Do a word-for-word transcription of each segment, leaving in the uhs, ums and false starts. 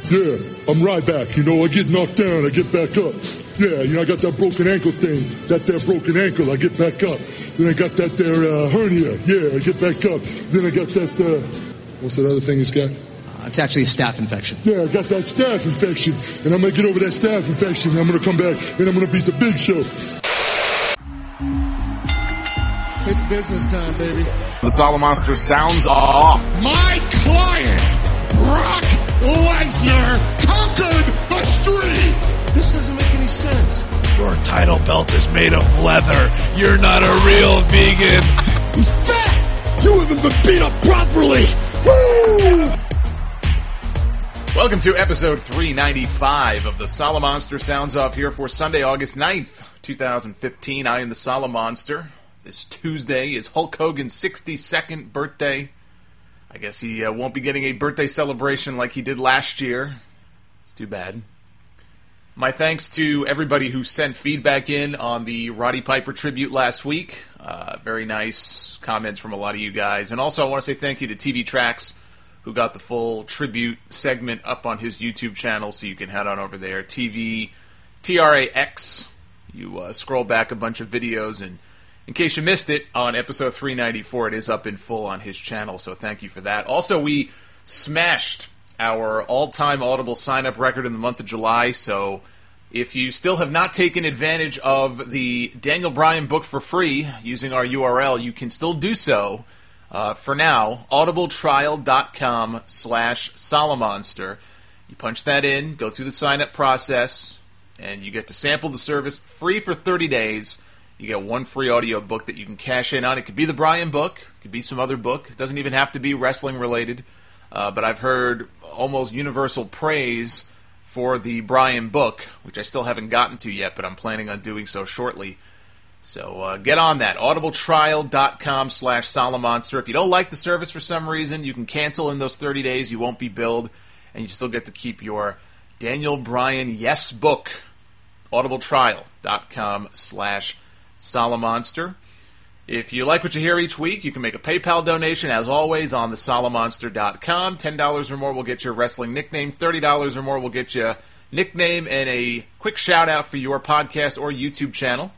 Yeah, I'm right back. You know, I get knocked down, I get back up. Yeah, you know, I got that broken ankle thing. That there broken ankle, I get back up. Then I got that there uh, hernia. Yeah, I get back up. Then I got that, uh, what's that other thing he's got? Uh, it's actually a staph infection. Yeah, I got that staph infection. And I'm going to get over that staph infection. And I'm going to come back and I'm going to beat the Big Show. It's business time, baby. The Solomonster sounds off. My client, Brock Lesnar, conquered the street. This doesn't make any sense. Your title belt is made of leather. You're not a real vegan. He's fat. You haven't been beat up properly. Woo! Welcome to episode three ninety-five of the Solomonster Sounds Off here for Sunday, August ninth, twenty fifteen. I am the Solomonster. This Tuesday is Hulk Hogan's sixty-second birthday. I guess he uh, won't be getting a birthday celebration like he did last year. It's too bad. My thanks to everybody who sent feedback in on the Roddy Piper tribute last week. Uh, very nice comments from a lot of you guys. And also I want to say thank you to T V Tracks, who got the full tribute segment up on his YouTube channel, so you can head on over there. T V T R A X. You uh, scroll back a bunch of videos, and in case you missed it, on episode three ninety-four, it is up in full on his channel, so thank you for that. Also, we smashed our all-time Audible sign-up record in the month of July, so if you still have not taken advantage of the Daniel Bryan book for free using our U R L, you can still do so. Uh, for now, audibletrial.com slash Solomonster. You punch that in, go through the sign-up process, and you get to sample the service free for thirty days. You get one free audio book that you can cash in on. It could be the Bryan book. It could be some other book. It doesn't even have to be wrestling-related. Uh, but I've heard almost universal praise for the Bryan book, which I still haven't gotten to yet, but I'm planning on doing so shortly. So uh, get on that. audibletrial.com slash Solomonster. If you don't like the service for some reason, you can cancel in those thirty days. You won't be billed, and you still get to keep your Daniel Bryan Yes book. audibletrial.com slash Solomonster. If you like what you hear each week, you can make a PayPal donation, as always, on the Solomonster dot com. ten dollars or more will get you a wrestling nickname. thirty dollars or more will get you a nickname and a quick shout-out for your podcast or YouTube channel.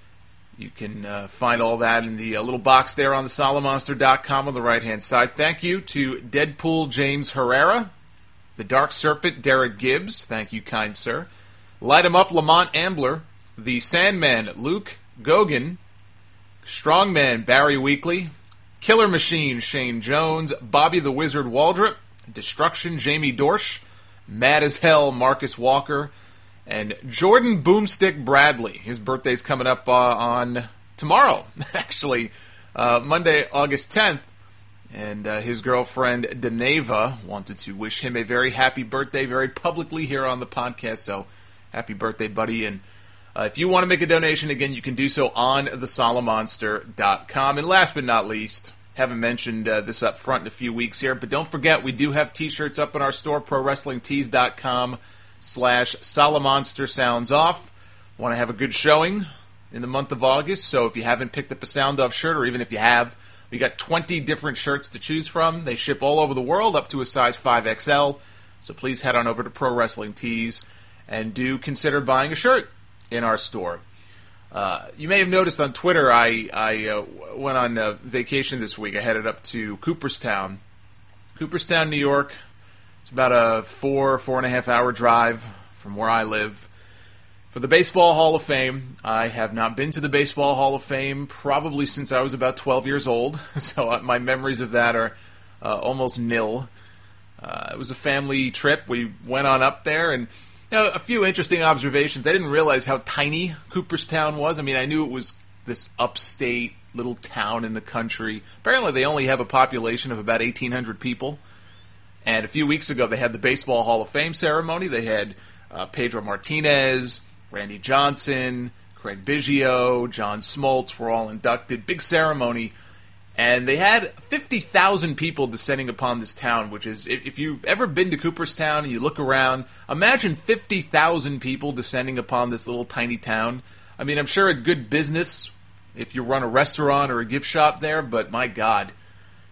You can uh, find all that in the uh, little box there on the Solomonster dot com on the right-hand side. Thank you to Deadpool James Herrera, the Dark Serpent Derek Gibbs. Thank you, kind sir. Light 'em Up Lamont Ambler, the Sandman Luke Gogan, Strongman Barry Weekley, Killer Machine Shane Jones, Bobby the Wizard Waldrop, Destruction Jamie Dorsch, Mad as Hell Marcus Walker, and Jordan Boomstick Bradley. His birthday's coming up uh, on tomorrow, actually, uh, Monday, August tenth. And uh, his girlfriend, Deneva, wanted to wish him a very happy birthday very publicly here on the podcast. So, happy birthday, buddy. And uh, if you want to make a donation, again, you can do so on the Solomonster dot com. And last but not least, haven't mentioned uh, this up front in a few weeks here, but don't forget, we do have t-shirts up in our store, pro wrestling tees dot com slash Solomonster Sounds Off. Want to have a good showing in the month of August, so if you haven't picked up a Sound Off shirt, or even if you have, we got twenty different shirts to choose from. They ship all over the world, up to a size five X L, so please head on over to Pro Wrestling Tees and do consider buying a shirt in our store. Uh, you may have noticed on Twitter, I, I uh, went on uh, vacation this week. I headed up to Cooperstown. Cooperstown, New York. It's about a four, four and a half hour drive from where I live. For the Baseball Hall of Fame, I have not been to the Baseball Hall of Fame probably since I was about twelve years old, so my memories of that are uh, almost nil. Uh, it was a family trip. We went on up there, and you know, a few interesting observations. I didn't realize how tiny Cooperstown was. I mean, I knew it was this upstate little town in the country. Apparently, they only have a population of about eighteen hundred people. And a few weeks ago, they had the Baseball Hall of Fame ceremony. They had uh, Pedro Martinez, Randy Johnson, Craig Biggio, John Smoltz were all inducted. Big ceremony. And they had fifty thousand people descending upon this town, which is, if you've ever been to Cooperstown and you look around, imagine fifty thousand people descending upon this little tiny town. I mean, I'm sure it's good business if you run a restaurant or a gift shop there, but my God,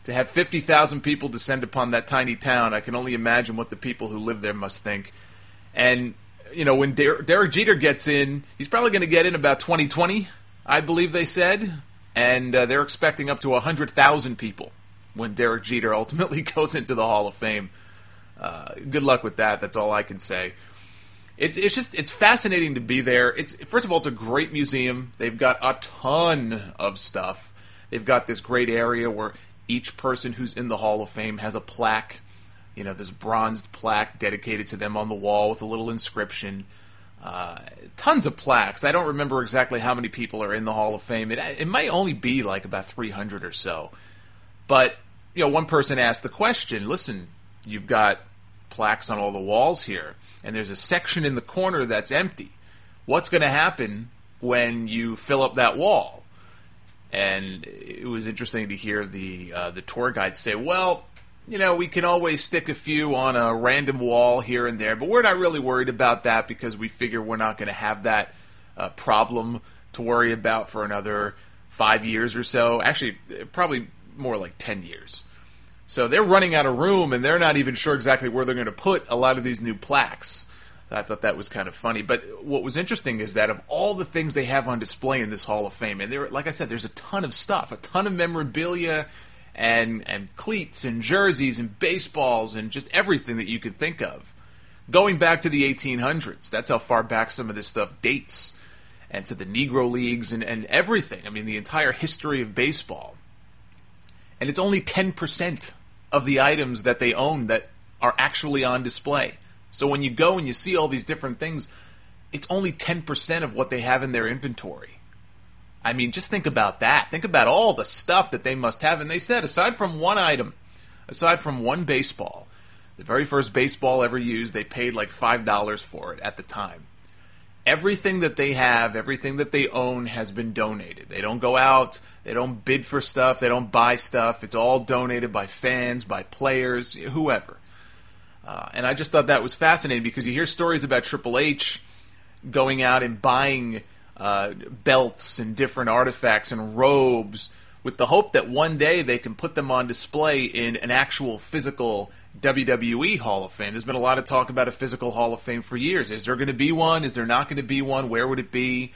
To have fifty thousand people descend upon that tiny town, I can only imagine what the people who live there must think. And, you know, when Der- Derek Jeter gets in, he's probably going to get in about twenty twenty, I believe they said. And uh, they're expecting up to one hundred thousand people when Derek Jeter ultimately goes into the Hall of Fame. Uh, good luck with that. That's all I can say. It's it's just it's fascinating to be there. It's first of all, it's a great museum. They've got a ton of stuff. They've got this great area where each person who's in the Hall of Fame has a plaque. You know, this bronzed plaque dedicated to them on the wall with a little inscription. Uh, tons of plaques. I don't remember exactly how many people are in the Hall of Fame. It, it might only be like about three hundred or so. But, you know, one person asked the question, listen, you've got plaques on all the walls here, and there's a section in the corner that's empty. What's going to happen when you fill up that wall? And it was interesting to hear the uh, the tour guide say, well, you know, we can always stick a few on a random wall here and there, but we're not really worried about that because we figure we're not going to have that uh, problem to worry about for another five years or so. Actually, probably more like ten years. So they're running out of room, and they're not even sure exactly where they're going to put a lot of these new plaques. I thought that was kind of funny. But what was interesting is that of all the things they have on display in this Hall of Fame, and there, like I said, there's a ton of stuff, a ton of memorabilia and and cleats and jerseys and baseballs and just everything that you could think of. Going back to the eighteen hundreds, that's how far back some of this stuff dates, and to the Negro Leagues and, and everything. I mean, the entire history of baseball. And it's only ten percent of the items that they own that are actually on display. So when you go and you see all these different things, it's only ten percent of what they have in their inventory. I mean, just think about that. Think about all the stuff that they must have. And they said, aside from one item, aside from one baseball, the very first baseball ever used, they paid like five dollars for it at the time. Everything that they have, everything that they own has been donated. They don't go out, they don't bid for stuff, they don't buy stuff. It's all donated by fans, by players, whoever. Uh, and I just thought that was fascinating because you hear stories about Triple H going out and buying uh, belts and different artifacts and robes with the hope that one day they can put them on display in an actual physical W W E Hall of Fame. There's been a lot of talk about a physical Hall of Fame for years. Is there going to be one? Is there not going to be one? Where would it be?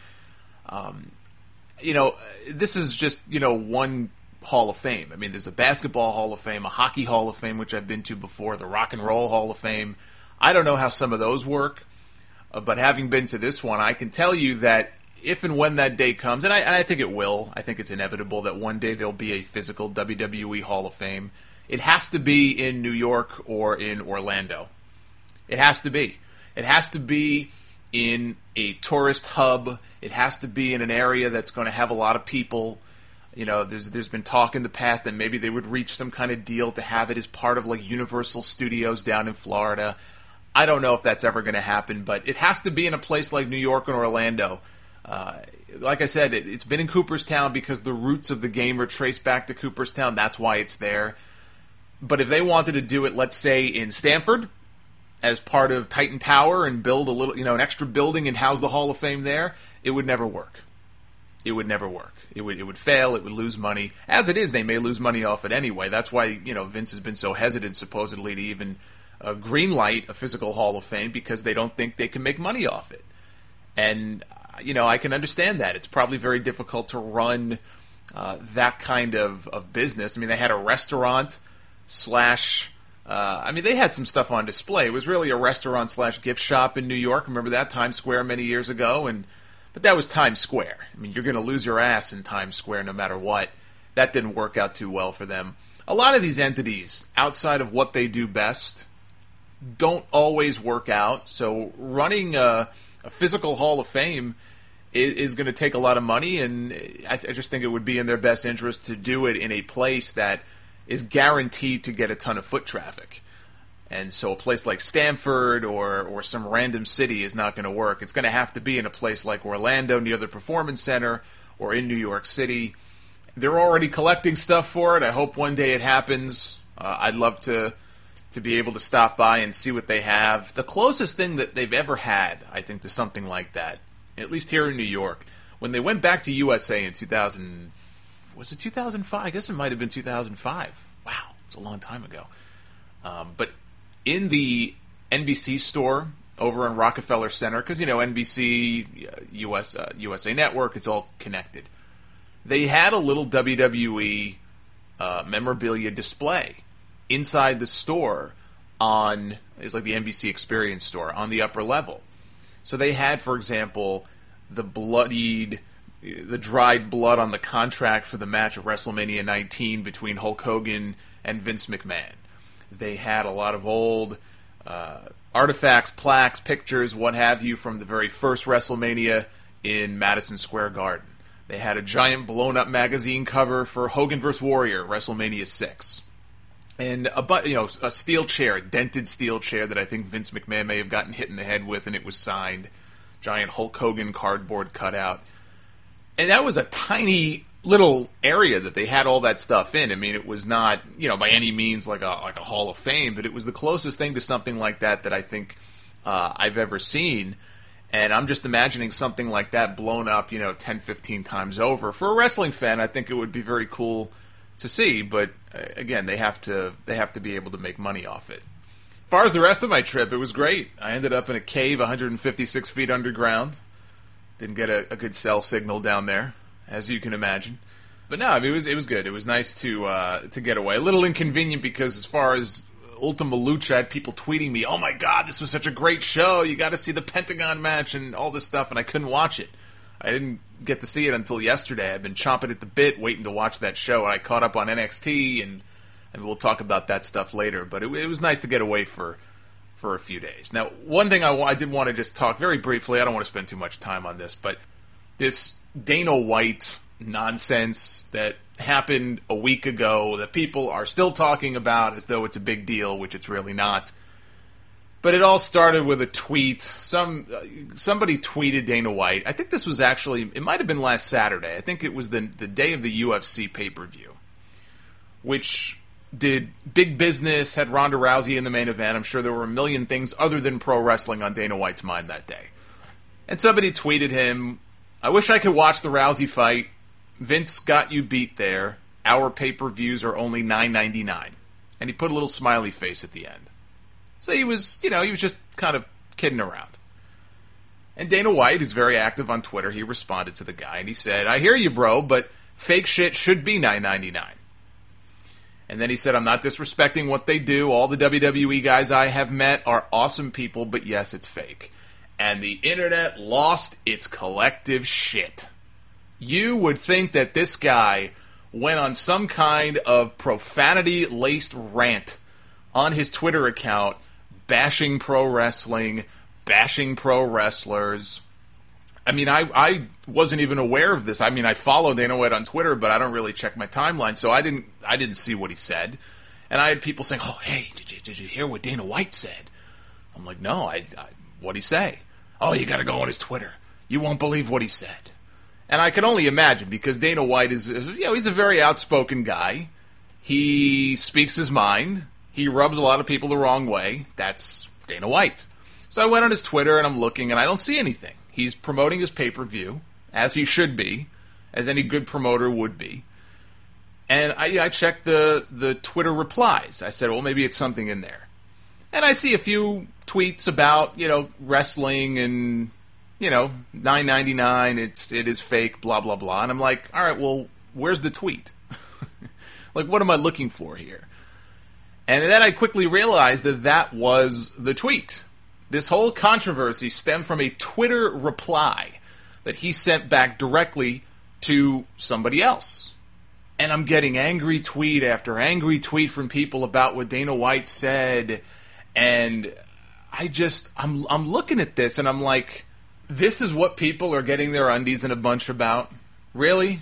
Um, you know, this is just, you know, one Hall of Fame. I mean, there's a basketball Hall of Fame, a hockey Hall of Fame, which I've been to before, the Rock and Roll Hall of Fame. I don't know how some of those work, uh, but having been to this one, I can tell you that if and when that day comes, and I, and I think it will, I think it's inevitable that one day there'll be a physical W W E Hall of Fame. It has to be in New York or in Orlando. It has to be. It has to be in a tourist hub. It has to be in an area that's going to have a lot of people. You know, there's there's been talk in the past that maybe they would reach some kind of deal to have it as part of like Universal Studios down in Florida. I don't know if that's ever going to happen, but it has to be in a place like New York and Orlando. Uh, like I said, it, it's been in Cooperstown because the roots of the game are traced back to Cooperstown. That's why it's there. But if they wanted to do it, let's say in Stamford, as part of Titan Tower and build a little, you know, an extra building and house the Hall of Fame there, it would never work. It would never work. It would it would fail. It would lose money. As it is, they may lose money off it anyway. That's why, you know, Vince has been so hesitant, supposedly, to even uh, greenlight a physical Hall of Fame because they don't think they can make money off it. And, you know, I can understand that. It's probably very difficult to run uh, that kind of, of business. I mean, they had a restaurant slash... Uh, I mean, they had some stuff on display. It was really a restaurant slash gift shop in New York. Remember that? Times Square many years ago. and But that was Times Square. I mean, you're going to lose your ass in Times Square no matter what. That didn't work out too well for them. A lot of these entities, outside of what they do best, don't always work out. So running a, a physical Hall of Fame is, is going to take a lot of money, and I, I just think it would be in their best interest to do it in a place that is guaranteed to get a ton of foot traffic. And so a place like Stamford or or some random city is not going to work. It's going to have to be in a place like Orlando near the Performance Center or in New York City. They're already collecting stuff for it. I hope one day it happens. Uh, I'd love to to be able to stop by and see what they have. The closest thing that they've ever had, I think, to something like that, at least here in New York, when they went back to U S A in two thousand, was it two thousand five? I guess it might have been two thousand five. It's a long time ago. Um, but in the N B C store over in Rockefeller Center, because, you know, N B C, U S, uh, U S A Network, it's all connected. They had a little W W E uh, memorabilia display inside the store on, it's like the N B C Experience store, on the upper level. So they had, for example, the bloodied, the dried blood on the contract for the match of WrestleMania nineteen between Hulk Hogan and Vince McMahon. They had a lot of old uh, artifacts, plaques, pictures, what have you, from the very first WrestleMania in Madison Square Garden. They had a giant blown-up magazine cover for Hogan versus Warrior, WrestleMania six. And a you know a steel chair, a dented steel chair that I think Vince McMahon may have gotten hit in the head with, and it was signed. Giant Hulk Hogan cardboard cutout. And that was a tiny little area that they had all that stuff in. I mean, it was not, you know, by any means like a like a Hall of Fame, but it was the closest thing to something like that that I think uh, I've ever seen. And I'm just imagining something like that blown up, you know, ten, fifteen times over. For a wrestling fan, I think it would be very cool to see, but uh, again, they have to they have to be able to make money off it. As far as the rest of my trip, it was great. I ended up in a cave one hundred fifty-six feet underground. Didn't get a, a good cell signal down there, as you can imagine. But no, I mean, it was it was good. It was nice to uh, to get away. A little inconvenient because as far as Ultima Lucha, I had people tweeting me, "Oh my God, this was such a great show! You got to see the Pentagon match and all this stuff," and I couldn't watch it. I didn't get to see it until yesterday. I've been chomping at the bit, waiting to watch that show. I caught up on N X T, and and we'll talk about that stuff later. But it, it was nice to get away for for a few days. Now, one thing I, I did want to just talk very briefly. I don't want to spend too much time on this, but this Dana White nonsense that happened a week ago that people are still talking about as though it's a big deal, which it's really not. But it all started with a tweet. Some uh, somebody tweeted Dana White. I think this was actually, it might have been last Saturday. I think it was the the day of the U F C pay-per-view, which did big business, had Ronda Rousey in the main event. I'm sure there were a million things other than pro wrestling on Dana White's mind that day. And somebody tweeted him, "I wish I could watch the Rousey fight. Vince got you beat there. Our pay-per-views are only nine ninety-nine." And he put a little smiley face at the end. So he was, you know, he was just kind of kidding around. And Dana White, who's very active on Twitter, he responded to the guy and he said, "I hear you, bro, but fake shit should be nine ninety-nine. And then he said, "I'm not disrespecting what they do. All the W W E guys I have met are awesome people, but yes, it's fake." And the internet lost its collective shit. You would think that this guy went on some kind of profanity-laced rant on his Twitter account, bashing pro wrestling, bashing pro wrestlers. I mean, I, I wasn't even aware of this. I mean, I follow Dana White on Twitter, but I don't really check my timeline, so I didn't I didn't see what he said. And I had people saying, "Oh, hey, did you did you hear what Dana White said?" I'm like, "No, I, I what'd he say?" "Oh, you got to go on his Twitter. You won't believe what he said." And I can only imagine, because Dana White is, you know, he's a very outspoken guy. He speaks his mind. He rubs a lot of people the wrong way. That's Dana White. So I went on his Twitter and I'm looking and I don't see anything. He's promoting his pay-per-view, as he should be, as any good promoter would be. And I, I checked the, the Twitter replies. I said, well, maybe it's something in there. And I see a few tweets about, you know, wrestling and, you know, nine ninety-nine, it's, it is fake, blah, blah, blah. And I'm like, all right, well, where's the tweet? Like, what am I looking for here? And then I quickly realized that that was the tweet. This whole controversy stemmed from a Twitter reply that he sent back directly to somebody else. And I'm getting angry tweet after angry tweet from people about what Dana White said. And I just, I'm I'm looking at this and I'm like, this is what people are getting their undies in a bunch about? Really?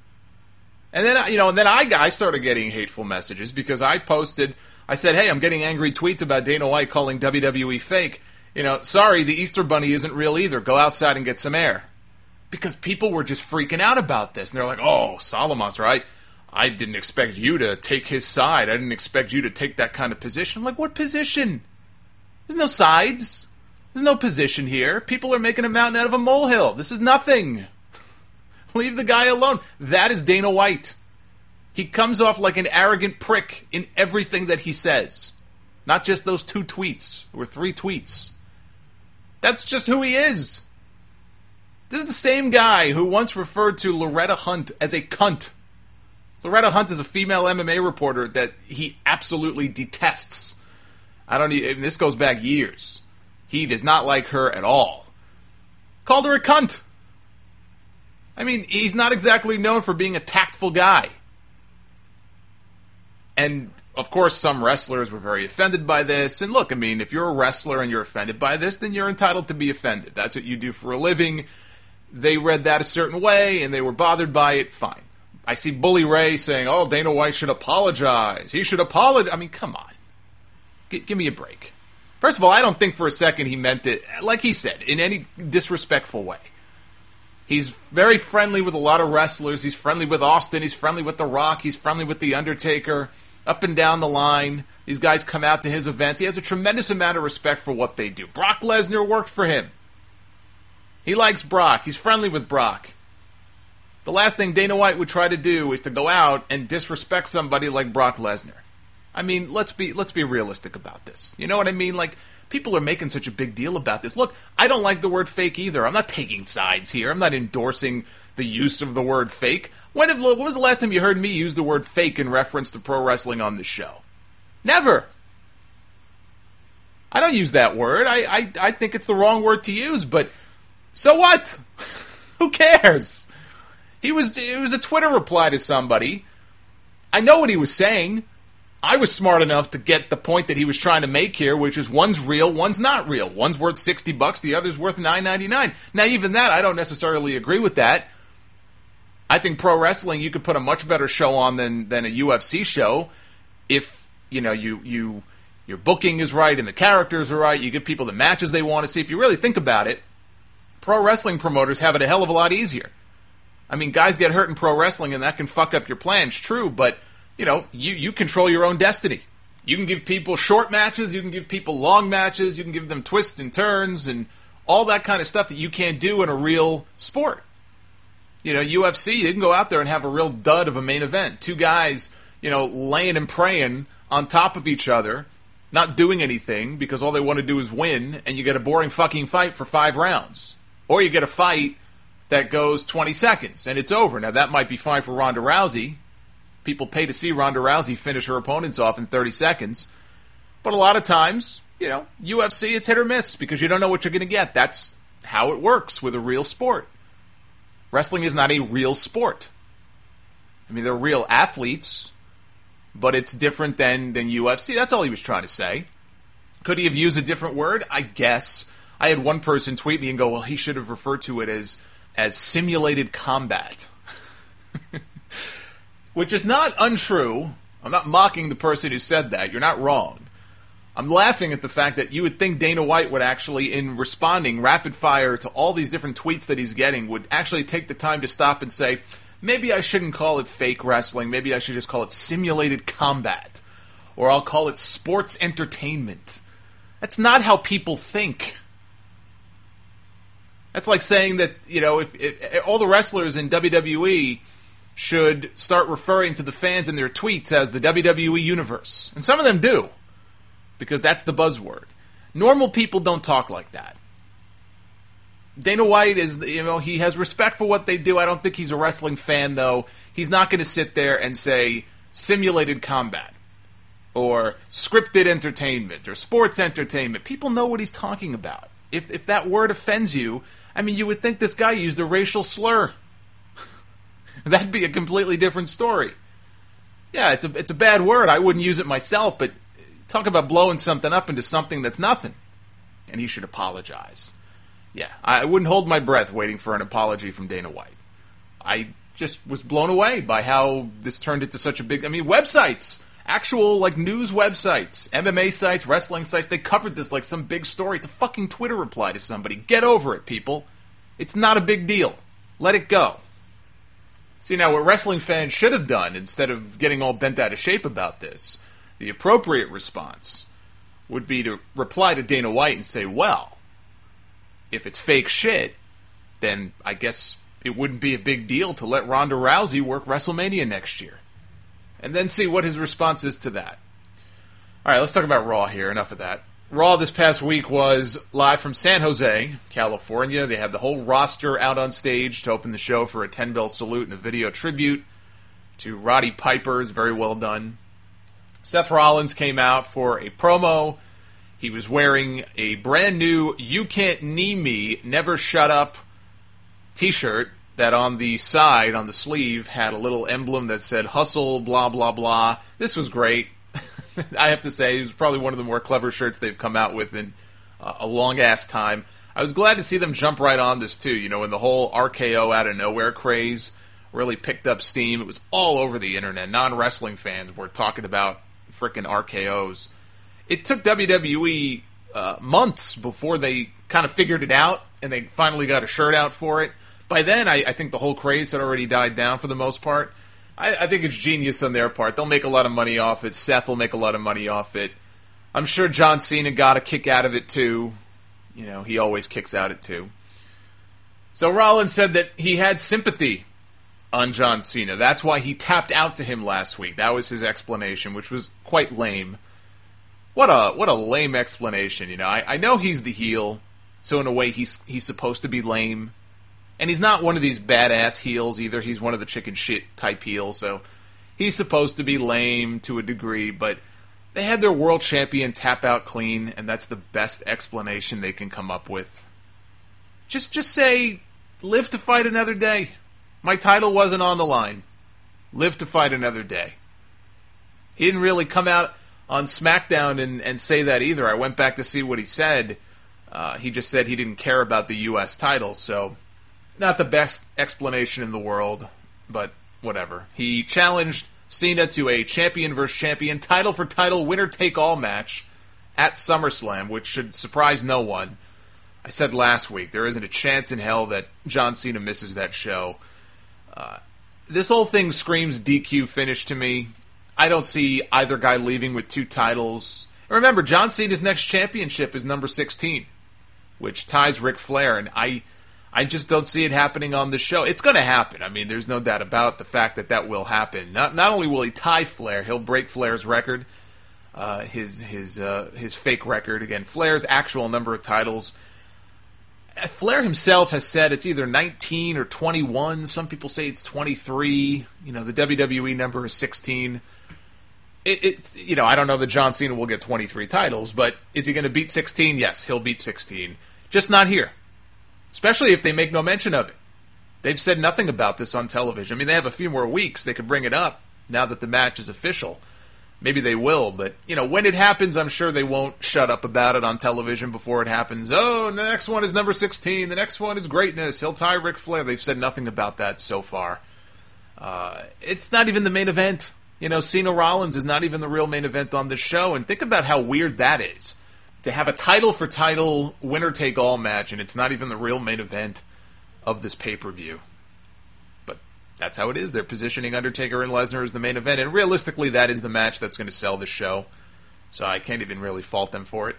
And then, you know, and then I, I started getting hateful messages because I posted, I said, hey, I'm getting angry tweets about Dana White calling W W E fake. You know, sorry, the Easter Bunny isn't real either. Go outside and get some air. Because people were just freaking out about this. And they're like, oh, Solomonster, I, I didn't expect you to take his side. I didn't expect you to take that kind of position. I'm like, what position? There's no sides. There's no position here. People are making a mountain out of a molehill. This is nothing. Leave the guy alone. That is Dana White. He comes off like an arrogant prick in everything that he says. Not just those two tweets or three tweets. That's just who he is. This is the same guy who once referred to Loretta Hunt as a cunt. Loretta Hunt is a female M M A reporter that he absolutely detests. I don't even, this goes back years. He does not like her at all. Called her a cunt. I mean, he's not exactly known for being a tactful guy. And, of course, some wrestlers were very offended by this. And look, I mean, if you're a wrestler and you're offended by this, then you're entitled to be offended. That's what you do for a living. They read that a certain way, and they were bothered by it. Fine. I see Bully Ray saying, oh, Dana White should apologize. He should apologize. I mean, come on. G- give me a break. First of all, I don't think for a second he meant it, like he said, in any disrespectful way. He's very friendly with a lot of wrestlers. He's friendly with Austin. He's friendly with The Rock. He's friendly with The Undertaker. Up and down the line, these guys come out to his events. He has a tremendous amount of respect for what they do. Brock Lesnar worked for him. He likes Brock. He's friendly with Brock. The last thing Dana White would try to do is to go out and disrespect somebody like Brock Lesnar. I mean, let's be let's be realistic about this. You know what I mean? Like, people are making such a big deal about this. Look, I don't like the word fake either. I'm not taking sides here. I'm not endorsing the use of the word fake. When, have, when was the last time you heard me use the word fake in reference to pro wrestling on this show? Never. I don't use that word. I, I, I think it's the wrong word to use, but so what? Who cares? He was it was a Twitter reply to somebody. I know what he was saying. I was smart enough to get the point that he was trying to make here, which is one's real, one's not real. One's worth sixty bucks, the other's worth nine ninety-nine. Now, even that, I don't necessarily agree with that. I think pro wrestling, you could put a much better show on than than a U F C show if, you know, you you your booking is right and the characters are right. You give people the matches they want to see. If you really think about it, pro wrestling promoters have it a hell of a lot easier. I mean, guys get hurt in pro wrestling and that can fuck up your plans, true, but, you know, you, you control your own destiny. You can give people short matches, you can give people long matches, you can give them twists and turns and all that kind of stuff that you can't do in a real sport. You know, U F C, they can go out there and have a real dud of a main event. Two guys, you know, laying and praying on top of each other, not doing anything because all they want to do is win, and you get a boring fucking fight for five rounds. Or you get a fight that goes twenty seconds, and it's over. Now, that might be fine for Ronda Rousey. People pay to see Ronda Rousey finish her opponents off in thirty seconds. But a lot of times, you know, U F C, it's hit or miss because you don't know what you're going to get. That's how it works with a real sport. Wrestling is not a real sport. I mean, they're real athletes, but it's different than, than U F C. That's all he was trying to say. Could he have used a different word? I guess. I had one person tweet me and go, well, he should have referred to it as, as simulated combat. Which is not untrue. I'm not mocking the person who said that. You're not wrong. I'm laughing at the fact that you would think Dana White would actually, in responding rapid fire to all these different tweets that he's getting, would actually take the time to stop and say, maybe I shouldn't call it fake wrestling. Maybe I should just call it simulated combat. Or I'll call it sports entertainment. That's not how people think. That's like saying that, you know, if, if all the wrestlers in W W E should start referring to the fans in their tweets as the W W E Universe. And some of them do. Because that's the buzzword. Normal people don't talk like that. Dana White is, you know, he has respect for what they do. I don't think he's a wrestling fan, though. He's not going to sit there and say simulated combat or scripted entertainment or sports entertainment. People know what he's talking about. If if that word offends you, I mean, you would think this guy used a racial slur. That'd be a completely different story. Yeah, it's a it's a bad word. I wouldn't use it myself, but talk about blowing something up into something that's nothing. And he should apologize. Yeah, I wouldn't hold my breath waiting for an apology from Dana White. I just was blown away by how this turned into such a big... I mean, websites, actual, like, news websites, M M A sites, wrestling sites, they covered this like some big story. It's a fucking Twitter reply to somebody. Get over it, people. It's not a big deal. Let it go. See, now, what wrestling fans should have done, instead of getting all bent out of shape about this, the appropriate response would be to reply to Dana White and say, well, if it's fake shit, then I guess it wouldn't be a big deal to let Ronda Rousey work WrestleMania next year. and then see what his response is to that. All right, let's talk about Raw here. Enough of that. Raw this past week was live from San Jose, California. They had the whole roster out on stage to open the show for a ten-bell salute and a video tribute to Roddy Piper. It's very well done. Seth Rollins came out for a promo. He was wearing a brand new You Can't Knee Me, Never Shut Up t-shirt that on the side, on the sleeve, had a little emblem that said hustle, blah, blah, blah. This was great. I have to say, it was probably one of the more clever shirts they've come out with in uh, a long-ass time. I was glad to see them jump right on this, too. You know, when the whole R K O out of nowhere craze really picked up steam, it was all over the internet. Non-wrestling fans were talking about frickin' R K Os. It took W W E uh, months before they kind of figured it out, and they finally got a shirt out for it. By then, I, I think the whole craze had already died down for the most part. I, I think it's genius on their part. They'll make a lot of money off it. Seth will make a lot of money off it. I'm sure John Cena got a kick out of it, too. You know, he always kicks out it, too. So Rollins said that he had sympathy on John Cena. That's why he tapped out to him last week. That was his explanation, which was quite lame. What a what a lame explanation, you know. I, I know he's the heel, so in a way he's he's supposed to be lame. And he's not one of these badass heels either. He's one of the chicken shit type heels, so he's supposed to be lame to a degree, but they had their world champion tap out clean, and that's the best explanation they can come up with. Just just say, live to fight another day. My title wasn't on the line. Live to fight another day. He didn't really come out on SmackDown and, and say that either. I went back to see what he said. Uh, he just said he didn't care about the U S title, so not the best explanation in the world, but whatever. He challenged Cena to a champion versus champion, title for title, winner-take-all match at SummerSlam, which should surprise no one. I said last week, there isn't a chance in hell that John Cena misses that show. Uh, this whole thing screams D Q finish to me. I don't see either guy leaving with two titles. Remember, John Cena's next championship is number sixteen, which ties Ric Flair, and I... I just don't see it happening on the show. It's going to happen. I mean, there's no doubt about the fact that that will happen. Not not only will he tie Flair, he'll break Flair's record, uh, his his uh, his fake record. Again, Flair's actual number of titles. Flair himself has said it's either nineteen or twenty-one. Some people say it's twenty-three. You know, the W W E number is sixteen. It, it's you know, I don't know that John Cena will get twenty-three titles, but is he going to beat sixteen? Yes, he'll beat sixteen. Just not here. Especially if they make no mention of it. They've said nothing about this on television. I mean, they have a few more weeks. They could bring it up now that the match is official. Maybe they will, but, you know, when it happens, I'm sure they won't shut up about it on television before it happens. Oh, the next one is number sixteen. The next one is greatness. He'll tie Ric Flair. They've said nothing about that so far. Uh, it's not even the main event. You know, Cena Rollins is not even the real main event on this show, and think about how weird that is. To have a title-for-title, winner-take-all match, and it's not even the real main event of this pay-per-view. But that's how it is. They're positioning Undertaker and Lesnar as the main event, and realistically, that is the match that's going to sell the show. So I can't even really fault them for it.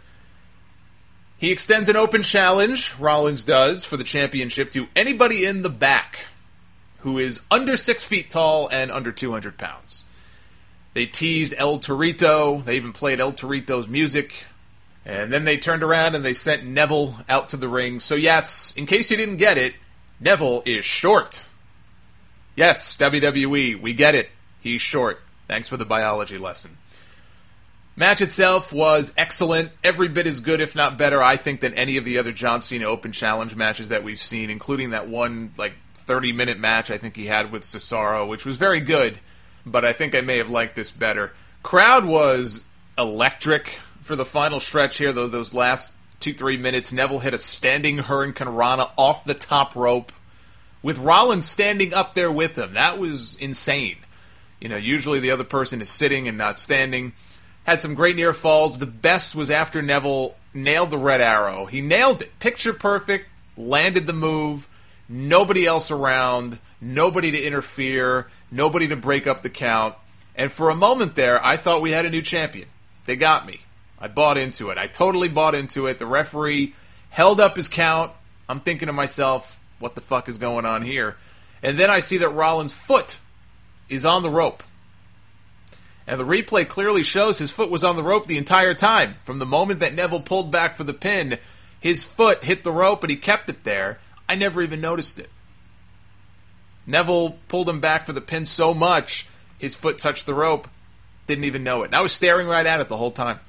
He extends an open challenge, Rollins does, for the championship to anybody in the back who is under six feet tall and under two hundred pounds. They teased El Torito. They even played El Torito's music. And then they turned around and they sent Neville out to the ring. So yes, in case you didn't get it, Neville is short. Yes, W W E, we get it. He's short. Thanks for the biology lesson. Match itself was excellent. Every bit as good, if not better, I think, than any of the other John Cena Open Challenge matches that we've seen, including that one, like, thirty-minute match I think he had with Cesaro, which was very good, but I think I may have liked this better. Crowd was electric for the final stretch here, those, those last two, three minutes. Neville hit a standing Hurricane Rana off the top rope with Rollins standing up there with him. That was insane. You know, usually the other person is sitting and not standing. Had some great near falls. The best was after Neville nailed the Red Arrow. He nailed it. Picture perfect. Landed the move. Nobody else around. Nobody to interfere. Nobody to break up the count. And for a moment there, I thought we had a new champion. They got me. I bought into it. I totally bought into it. The referee held up his count. I'm thinking to myself, what the fuck is going on here? And then I see that Rollins' foot is on the rope. And the replay clearly shows his foot was on the rope the entire time. From the moment that Neville pulled back for the pin, his foot hit the rope and he kept it there. I never even noticed it. Neville pulled him back for the pin so much, his foot touched the rope. Didn't even know it. And I was staring right at it the whole time.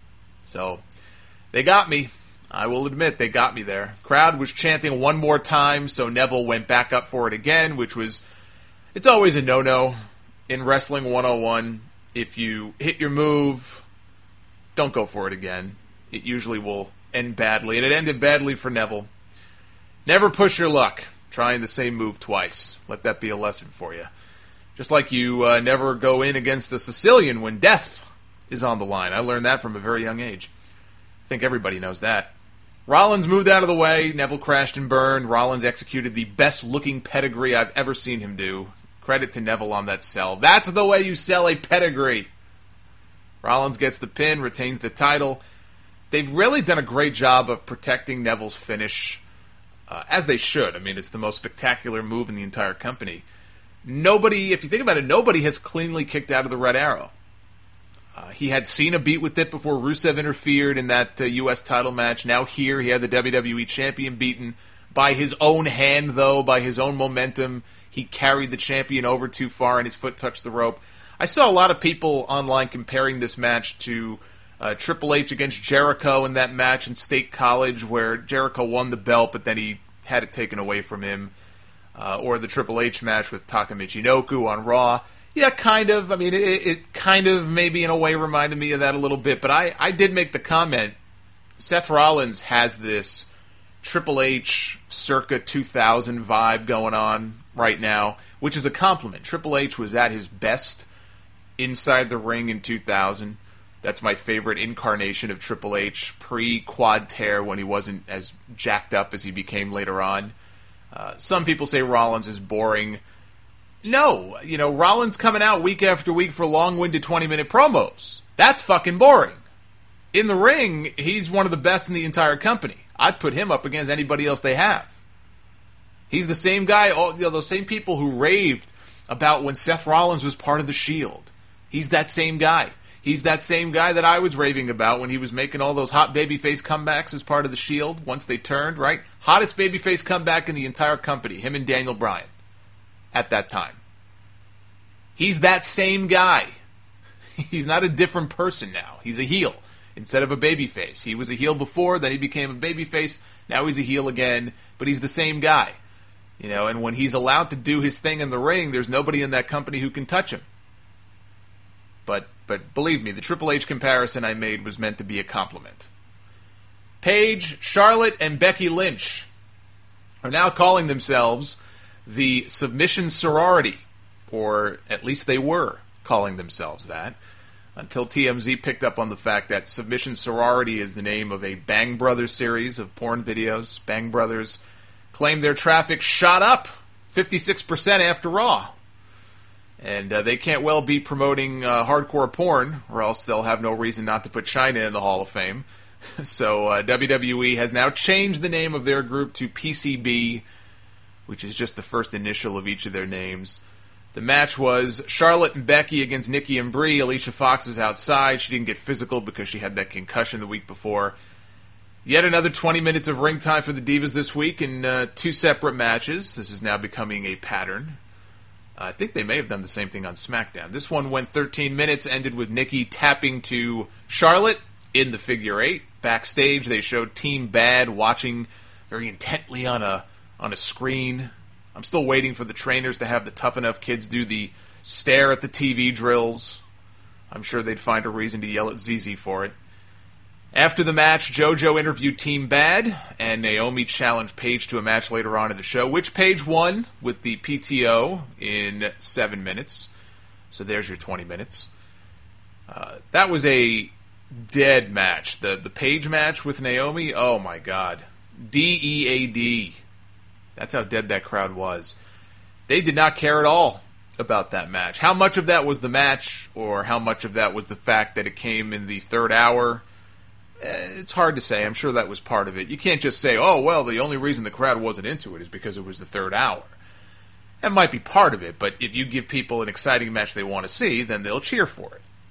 So, they got me. I will admit, they got me there. Crowd was chanting one more time, so Neville went back up for it again, which was... It's always a no-no in Wrestling one oh one. If you hit your move, don't go for it again. It usually will end badly, and it ended badly for Neville. Never push your luck trying the same move twice. Let that be a lesson for you. Just like you uh, never go in against the Sicilian when death is on the line. I learned that from a very young age. I think everybody knows that. Rollins moved out of the way. Neville crashed and burned. Rollins executed the best-looking pedigree I've ever seen him do. Credit to Neville on that sell. That's the way you sell a pedigree. Rollins gets the pin, retains the title. They've really done a great job of protecting Neville's finish, uh, as they should. I mean, it's the most spectacular move in the entire company. Nobody, if you think about it, nobody has cleanly kicked out of the Red Arrow. Uh, he had Cena beat with it before Rusev interfered in that uh, U S title match. Now here, he had the W W E champion beaten by his own hand, though, by his own momentum. He carried the champion over too far and his foot touched the rope. I saw a lot of people online comparing this match to uh, Triple H against Jericho in that match in State College where Jericho won the belt, but then he had it taken away from him. Uh, or the Triple H match with Taka Michinoku on Raw. Yeah, kind of. I mean, it, it kind of maybe in a way reminded me of that a little bit. But I, I did make the comment, Seth Rollins has this Triple H circa two thousand vibe going on right now, which is a compliment. Triple H was at his best inside the ring in two thousand. That's my favorite incarnation of Triple H, pre-quad tear when he wasn't as jacked up as he became later on. Uh, some people say Rollins is boring. No, you know, Rollins coming out week after week for long-winded twenty-minute promos. That's fucking boring. In the ring, he's one of the best in the entire company. I'd put him up against anybody else they have. He's the same guy, all, you know, those same people who raved about when Seth Rollins was part of the Shield. He's that same guy. He's that same guy that I was raving about when he was making all those hot babyface comebacks as part of the Shield once they turned, right? Hottest babyface comeback in the entire company, him and Daniel Bryan at that time. He's that same guy. He's not a different person now. He's a heel instead of a babyface. He was a heel before, then he became a babyface, now he's a heel again, but he's the same guy. You know, and when he's allowed to do his thing in the ring, there's nobody in that company who can touch him. But but believe me, the Triple H comparison I made was meant to be a compliment. Paige, Charlotte, and Becky Lynch are now calling themselves the Submission Sorority, or at least they were calling themselves that, until T M Z picked up on the fact that Submission Sorority is the name of a Bang Brothers series of porn videos. Bang Brothers claim their traffic shot up fifty-six percent after Raw. And uh, they can't well be promoting uh, hardcore porn, or else they'll have no reason not to put China in the Hall of Fame. So uh, W W E has now changed the name of their group to P C B, which is just the first initial of each of their names. The match was Charlotte and Becky against Nikki and Brie. Alicia Fox was outside. She didn't get physical because she had that concussion the week before. Yet another twenty minutes of ring time for the Divas this week in uh, two separate matches. This is now becoming a pattern. I think they may have done the same thing on SmackDown. This one went thirteen minutes, ended with Nikki tapping to Charlotte in the figure eight. Backstage, they showed Team Bad watching very intently on a on a screen. I'm still waiting for the trainers to have the Tough Enough kids do the stare at the T V drills. I'm sure they'd find a reason to yell at Z Z for it. After the match, JoJo interviewed Team Bad, and Naomi challenged Paige to a match later on in the show, which Paige won with the P T O in seven minutes. So there's your twenty minutes. Uh, that was a dead match. The the Paige match with Naomi, oh my god. D E A D. That's how dead that crowd was. They did not care at all about that match. How much of that was the match, or how much of that was the fact that it came in the third hour? It's hard to say. I'm sure that was part of it. You can't just say, oh, well, the only reason the crowd wasn't into it is because it was the third hour. That might be part of it, but if you give people an exciting match they want to see, then they'll cheer for it.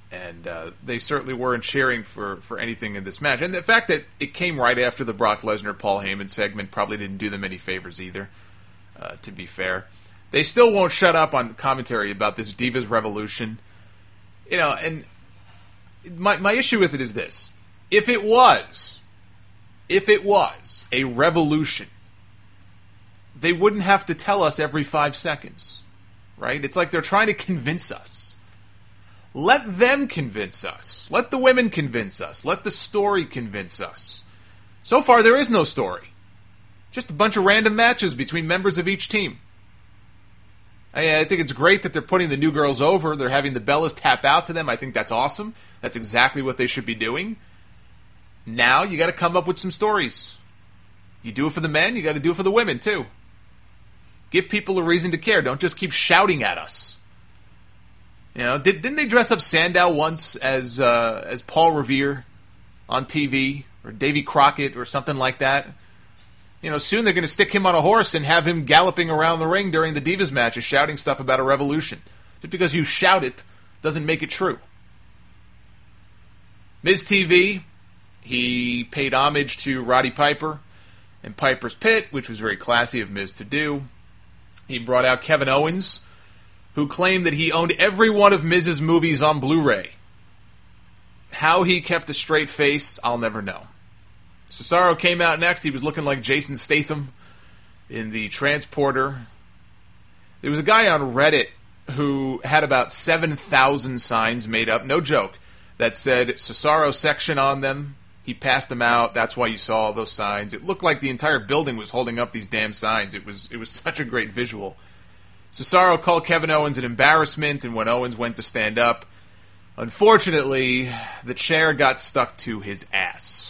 And uh, they certainly weren't cheering for, for anything in this match. And the fact that it came right after the Brock Lesnar-Paul Heyman segment probably didn't do them any favors either, uh, to be fair. They still won't shut up on commentary about this Divas Revolution. You know, and my my issue with it is this. If it was, if it was a revolution, they wouldn't have to tell us every five seconds, right? It's like they're trying to convince us. Let them convince us. Let the women convince us. Let the story convince us. So far, there is no story. Just a bunch of random matches between members of each team. I, I think it's great that they're putting the new girls over. They're having the Bellas tap out to them. I think that's awesome. That's exactly what they should be doing. Now, you got to come up with some stories. You do it for the men, you got to do it for the women, too. Give people a reason to care. Don't just keep shouting at us. You know, did, didn't they dress up Sandow once as uh, as Paul Revere on T V, or Davy Crockett, or something like that? You know, soon they're going to stick him on a horse and have him galloping around the ring during the Divas matches, shouting stuff about a revolution. Just because you shout it doesn't make it true. Miz T V, he paid homage to Roddy Piper and Piper's Pit, which was very classy of Miz to do. He brought out Kevin Owens, who claimed that he owned every one of Miz's movies on Blu-ray. How he kept a straight face, I'll never know. Cesaro came out next. He was looking like Jason Statham in the Transporter. There was a guy on Reddit who had about seven thousand signs made up, no joke, that said Cesaro section on them. He passed them out. That's why you saw all those signs. It looked like the entire building was holding up these damn signs. It was it was such a great visual. Cesaro called Kevin Owens an embarrassment, and when Owens went to stand up, unfortunately, the chair got stuck to his ass.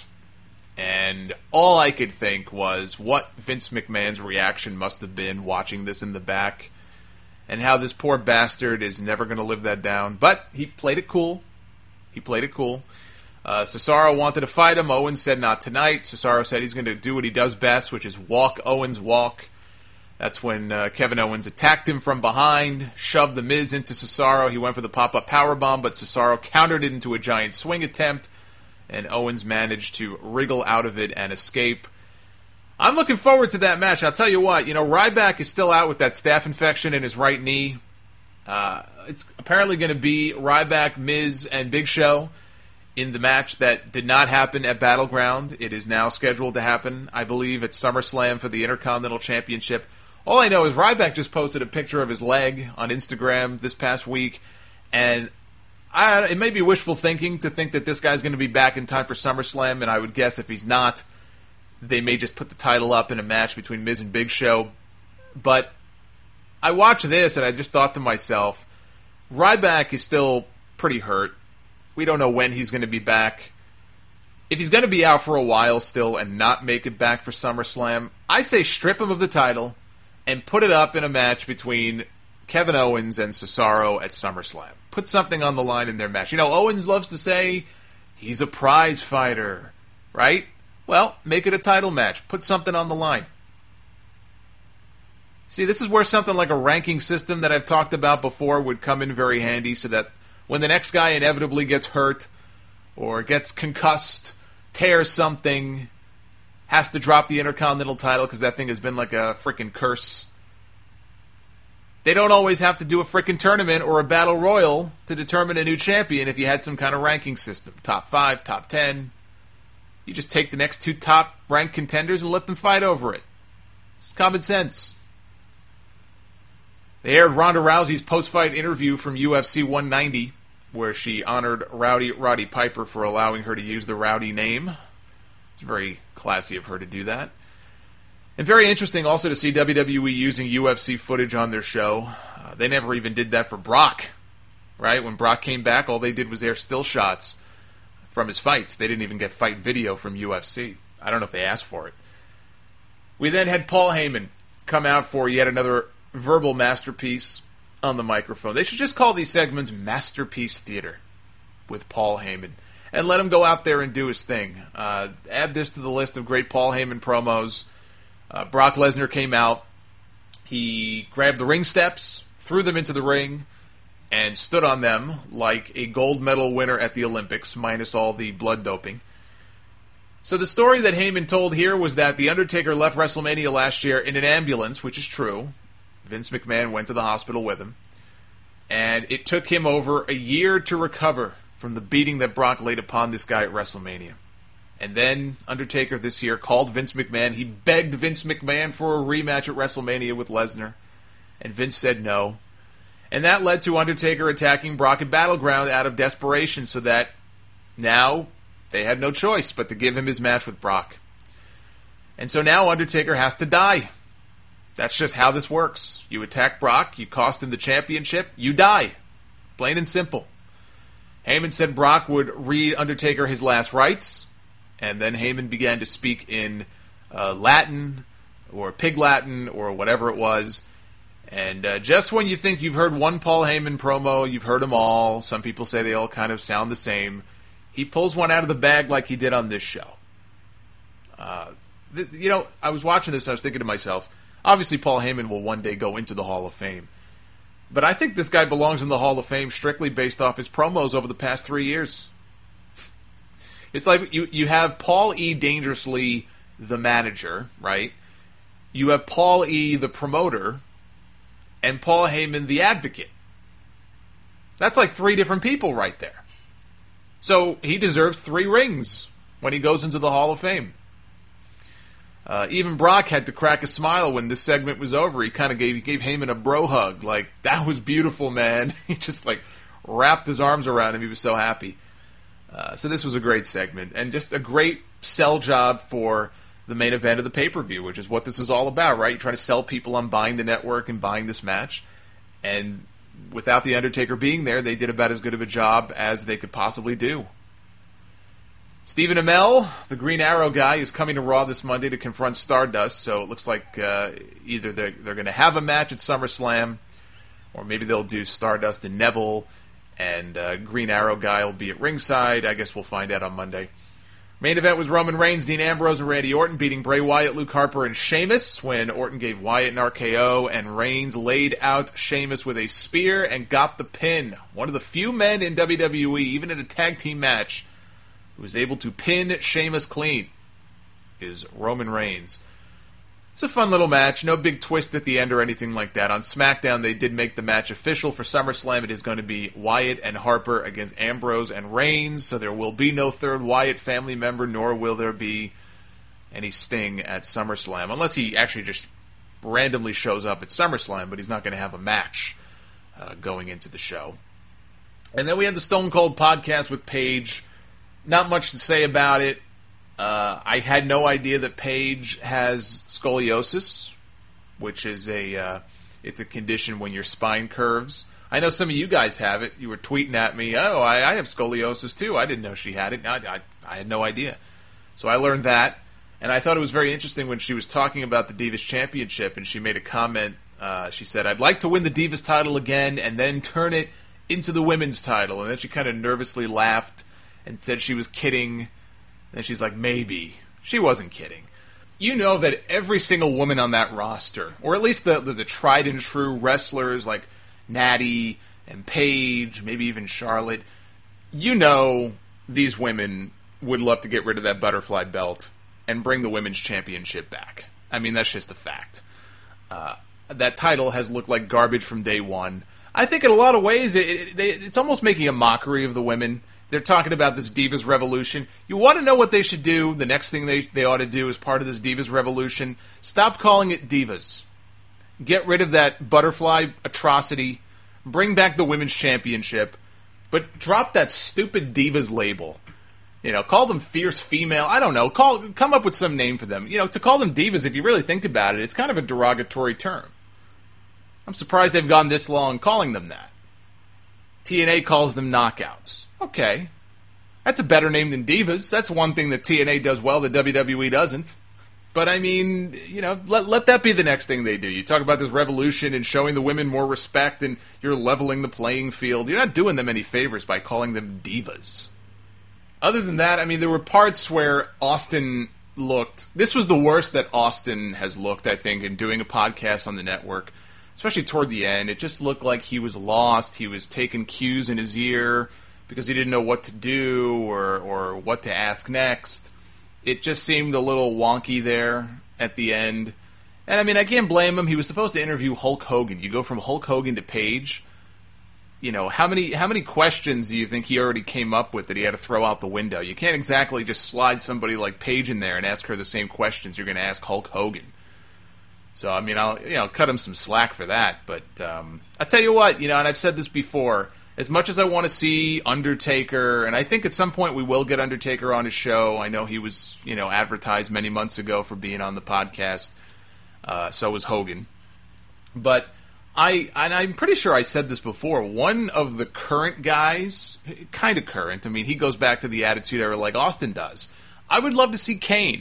And all I could think was what Vince McMahon's reaction must have been watching this in the back, and how this poor bastard is never going to live that down. But he played it cool. He played it cool. Uh, Cesaro wanted to fight him. Owens said not tonight. Cesaro said he's going to do what he does best, which is walk Owens walk. That's when uh, Kevin Owens attacked him from behind, shoved The Miz into Cesaro. He went for the pop-up powerbomb, but Cesaro countered it into a giant swing attempt, and Owens managed to wriggle out of it and escape. I'm looking forward to that match. I'll tell you what, you know, Ryback is still out with that staph infection in his right knee. Uh, it's apparently going to be Ryback, Miz, and Big Show in the match that did not happen at Battleground. It is now scheduled to happen, I believe, at SummerSlam for the Intercontinental Championship. All I know is Ryback just posted a picture of his leg on Instagram this past week, and I, it may be wishful thinking to think that this guy's going to be back in time for SummerSlam, and I would guess if he's not, they may just put the title up in a match between Miz and Big Show. But I watched this, and I just thought to myself, Ryback is still pretty hurt. We don't know when he's going to be back. If he's going to be out for a while still and not make it back for SummerSlam, I say strip him of the title and put it up in a match between Kevin Owens and Cesaro at SummerSlam. Put something on the line in their match. You know, Owens loves to say he's a prize fighter, right? Well, make it a title match. Put something on the line. See, this is where something like a ranking system that I've talked about before would come in very handy, so that when the next guy inevitably gets hurt or gets concussed, tears something, has to drop the Intercontinental title because that thing has been like a freaking curse. They don't always have to do a freaking tournament or a battle royal to determine a new champion if you had some kind of ranking system. Top five, top ten. You just take the next two top ranked contenders and let them fight over it. It's common sense. They aired Ronda Rousey's post-fight interview from U F C one ninety, where she honored Rowdy Roddy Piper for allowing her to use the Rowdy name. It's very classy of her to do that. And very interesting also to see W W E using U F C footage on their show. Uh, they never even did that for Brock, right? When Brock came back, all they did was air still shots from his fights. They didn't even get fight video from U F C. I don't know if they asked for it. We then had Paul Heyman come out for yet another verbal masterpiece on the microphone. They should just call these segments Masterpiece Theater with Paul Heyman and let him go out there and do his thing. Uh, add this to the list of great Paul Heyman promos. Uh, Brock Lesnar came out. He grabbed the ring steps, threw them into the ring, and stood on them like a gold medal winner at the Olympics, minus all the blood doping. So the story that Heyman told here was that The Undertaker left WrestleMania last year in an ambulance, which is true. Vince McMahon went to the hospital with him. And it took him over a year to recover from the beating that Brock laid upon this guy at WrestleMania. And then Undertaker this year called Vince McMahon. He begged Vince McMahon for a rematch at WrestleMania with Lesnar. And Vince said no. And that led to Undertaker attacking Brock at Battleground out of desperation, so that now they had no choice but to give him his match with Brock. And so now Undertaker has to die. That's just how this works. You attack Brock, you cost him the championship, you die. Plain and simple. Heyman said Brock would read Undertaker his last rites, and then Heyman began to speak in uh, Latin, or Pig Latin, or whatever it was. And uh, just when you think you've heard one Paul Heyman promo, you've heard them all, some people say they all kind of sound the same, he pulls one out of the bag like he did on this show. Uh, th- you know, I was watching this and I was thinking to myself, obviously Paul Heyman will one day go into the Hall of Fame. But I think this guy belongs in the Hall of Fame strictly based off his promos over the past three years. It's like you, you have Paul E. Dangerously, the manager, right? You have Paul E. the promoter, and Paul Heyman, the advocate. That's like three different people right there. So he deserves three rings when he goes into the Hall of Fame. Uh, even Brock had to crack a smile when this segment was over. He kind of gave he gave Heyman a bro hug. Like, that was beautiful, man. He just, like, wrapped his arms around him. He was so happy. Uh, so this was a great segment. And just a great sell job for the main event of the pay-per-view, which is what this is all about, right? You try to sell people on buying the network and buying this match. And without The Undertaker being there, they did about as good of a job as they could possibly do. Stephen Amell, the Green Arrow guy, is coming to Raw this Monday to confront Stardust, so it looks like uh, either they're, they're going to have a match at SummerSlam, or maybe they'll do Stardust and Neville, and uh, Green Arrow guy will be at ringside. I guess we'll find out on Monday. Main event was Roman Reigns, Dean Ambrose, and Randy Orton beating Bray Wyatt, Luke Harper, and Sheamus when Orton gave Wyatt an R K O, and Reigns laid out Sheamus with a spear and got the pin. One of the few men in W W E, even in a tag team match, who was able to pin Sheamus clean is Roman Reigns. It's a fun little match. No big twist at the end or anything like that. On SmackDown, they did make the match official for SummerSlam. It is going to be Wyatt and Harper against Ambrose and Reigns, so there will be no third Wyatt family member, nor will there be any Sting at SummerSlam, unless he actually just randomly shows up at SummerSlam, but he's not going to have a match uh, going into the show. And then we had the Stone Cold podcast with Paige. Not much to say about it. Uh, I had no idea that Paige has scoliosis, which is a uh, it's a condition when your spine curves. I know some of you guys have it. You were tweeting at me, oh, I, I have scoliosis too. I didn't know she had it. I, I, I had no idea. So I learned that, and I thought it was very interesting when she was talking about the Divas Championship, and she made a comment. Uh, she said, I'd like to win the Divas title again and then turn it into the women's title. And then she kind of nervously laughed and said she was kidding. And she's like, maybe. She wasn't kidding. You know that every single woman on that roster, or at least the, the, the tried and true wrestlers like Natty and Paige, maybe even Charlotte, you know these women would love to get rid of that butterfly belt and bring the women's championship back. I mean, that's just a fact. Uh, that title has looked like garbage from day one. I think in a lot of ways it, it, they, it's almost making a mockery of the women. They're talking about this Divas Revolution. You want to know what they should do? The next thing they, they ought to do as part of this Divas Revolution, stop calling it Divas. Get rid of that butterfly atrocity. Bring back the Women's Championship. But drop that stupid Divas label. You know, call them fierce female. I don't know. Call Come up with some name for them. You know, to call them Divas, if you really think about it, it's kind of a derogatory term. I'm surprised they've gone this long calling them that. T N A calls them Knockouts. Okay. That's a better name than Divas. That's one thing that T N A does well that W W E doesn't. But, I mean, you know, let, let that be the next thing they do. You talk about this revolution and showing the women more respect and you're leveling the playing field. You're not doing them any favors by calling them divas. Other than that, I mean, there were parts where Austin looked... This was the worst that Austin has looked, I think, in doing a podcast on the network. especially toward the end, it just looked like he was lost. He was taking cues in his ear because he didn't know what to do or, or what to ask next. It just seemed a little wonky there at the end. And, I mean, I can't blame him. He was supposed to interview Hulk Hogan. You go from Hulk Hogan to Paige. You know, how many how many questions do you think he already came up with that he had to throw out the window? You can't exactly just slide somebody like Paige in there and ask her the same questions you're going to ask Hulk Hogan. So, I mean, I'll you know cut him some slack for that. But um, I tell you what, you know, and I've said this before, as much as I want to see Undertaker, and I think at some point we will get Undertaker on his show. I know he was, you know, advertised many months ago for being on the podcast. Uh, so was Hogan. But I, and I'm pretty sure I said this before, one of the current guys, kind of current, I mean, he goes back to the Attitude Era like Austin does. I would love to see Kane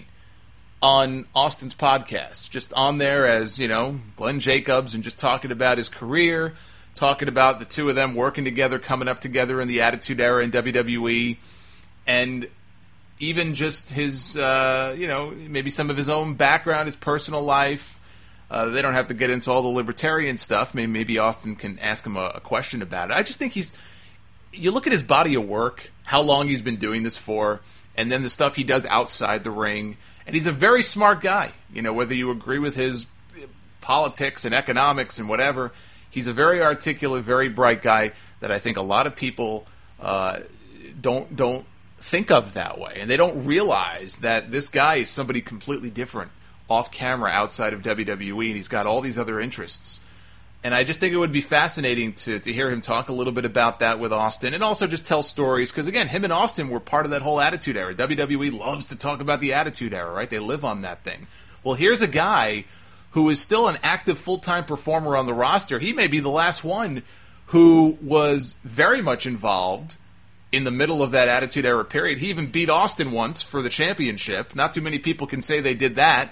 on Austin's podcast, just on there as, you know, Glenn Jacobs and just talking about his career, talking about the two of them working together, coming up together in the Attitude Era in W W E, and even just his, uh, you know, maybe some of his own background, his personal life. Uh, they don't have to get into all the libertarian stuff. Maybe, maybe Austin can ask him a, a question about it. I just think he's... You look at his body of work, how long he's been doing this for, and then the stuff he does outside the ring. And he's a very smart guy. You know, whether you agree with his politics and economics and whatever, he's a very articulate, very bright guy that I think a lot of people uh, don't don't think of that way. And they don't realize that this guy is somebody completely different off camera outside of W W E, and he's got all these other interests. And I just think it would be fascinating to, to hear him talk a little bit about that with Austin, and also just tell stories, because again, him and Austin were part of that whole Attitude Era. W W E loves to talk about the Attitude Era, right? They live on that thing. Well, here's a guy who is still an active full-time performer on the roster. He may be the last one who was very much involved in the middle of that Attitude Era period. He even beat Austin once for the championship. Not too many people can say they did that.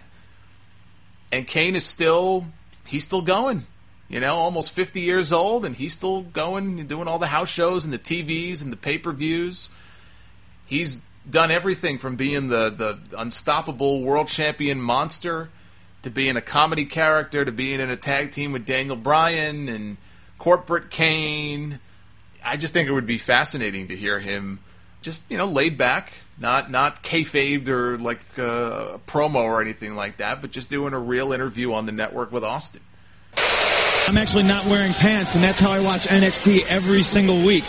And Kane is still, he's still going, you know, almost fifty years old, and he's still going, doing all the house shows and the T Vs and the pay-per-views. He's done everything from being the, the unstoppable world champion monster to being a comedy character to being in a tag team with Daniel Bryan and corporate Kane. I just think it would be fascinating to hear him just, you know, laid back, not not kayfabed or like a promo or anything like that, but just doing a real interview on the network with Austin. I'm actually not wearing pants, and that's how I watch N X T every single week.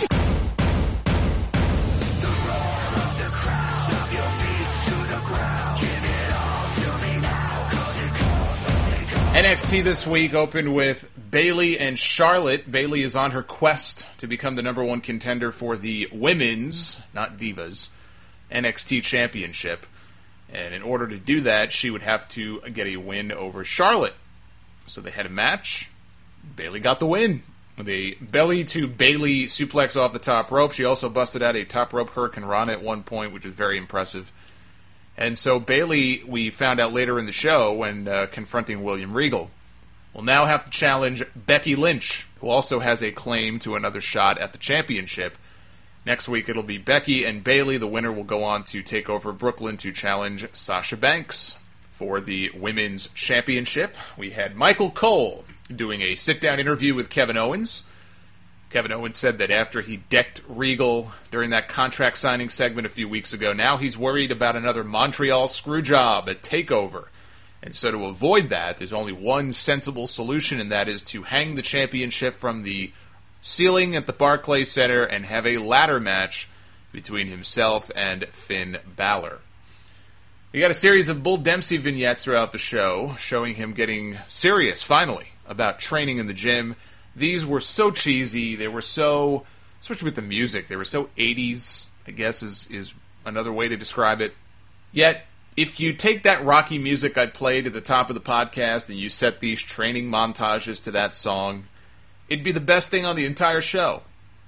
N X T this week opened with Bayley and Charlotte. Bayley is on her quest to become the number one contender for the women's, not divas, N X T championship. And in order to do that, she would have to get a win over Charlotte. So they had a match. Bayley got the win with a belly to Bayley suplex off the top rope. She also busted out a top rope Hurricane Rana at one point, which was very impressive. And so Bayley, we found out later in the show when uh, confronting William Regal, will now have to challenge Becky Lynch, who also has a claim to another shot at the championship. Next week it'll be Becky and Bayley. The winner will go on to take over Brooklyn to challenge Sasha Banks for the women's championship. We had Michael Cole doing a sit-down interview with Kevin Owens. Kevin Owens said that after he decked Regal during that contract signing segment a few weeks ago, now he's worried about another Montreal screwjob at TakeOver. And so to avoid that, there's only one sensible solution, and that is to hang the championship from the ceiling at the Barclays Center and have a ladder match between himself and Finn Balor. We got a series of Bull Dempsey vignettes throughout the show, showing him getting serious, finally, about training in the gym. These were so cheesy. They were so, especially with the music, they were so eighties, I guess is, is another way to describe it. Yet, if you take that Rocky music I played at the top of the podcast and you set these training montages to that song, it'd be the best thing on the entire show.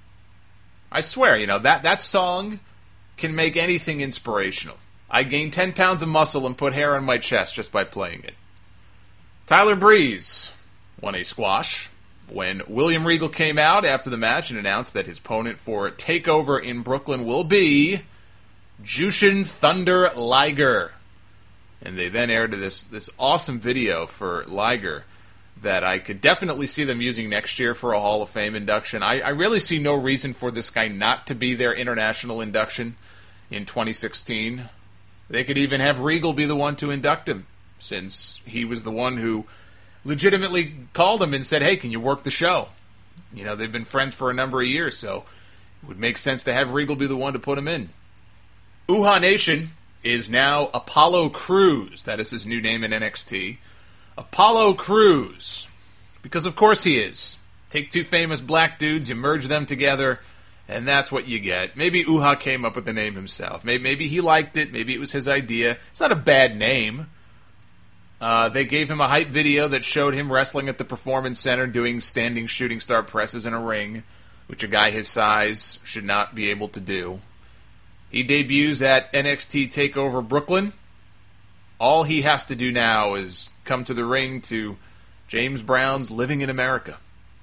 I swear, you know, that, that song can make anything inspirational. I gained ten pounds of muscle and put hair on my chest just by playing it. Tyler Breeze won a squash when William Regal came out after the match and announced that his opponent for TakeOver in Brooklyn will be Jushin Thunder Liger. And they then aired this, this awesome video for Liger that I could definitely see them using next year for a Hall of Fame induction. I, I really see no reason for this guy not to be their international induction in twenty sixteen. They could even have Regal be the one to induct him, since he was the one who legitimately called him and said, hey, can you work the show? You know, they've been friends for a number of years, so it would make sense to have Regal be the one to put him in. Uhaa Nation is now Apollo Crews. That is his new name in N X T. Apollo Crews. Because of course he is. Take two famous black dudes, you merge them together, and that's what you get. Maybe Uhaa came up with the name himself. Maybe, maybe he liked it. Maybe it was his idea. It's not a bad name. Uh, they gave him a hype video that showed him wrestling at the Performance Center doing standing shooting star presses in a ring, which a guy his size should not be able to do. He debuts at N X T TakeOver Brooklyn. All he has to do now is come to the ring to James Brown's Living in America.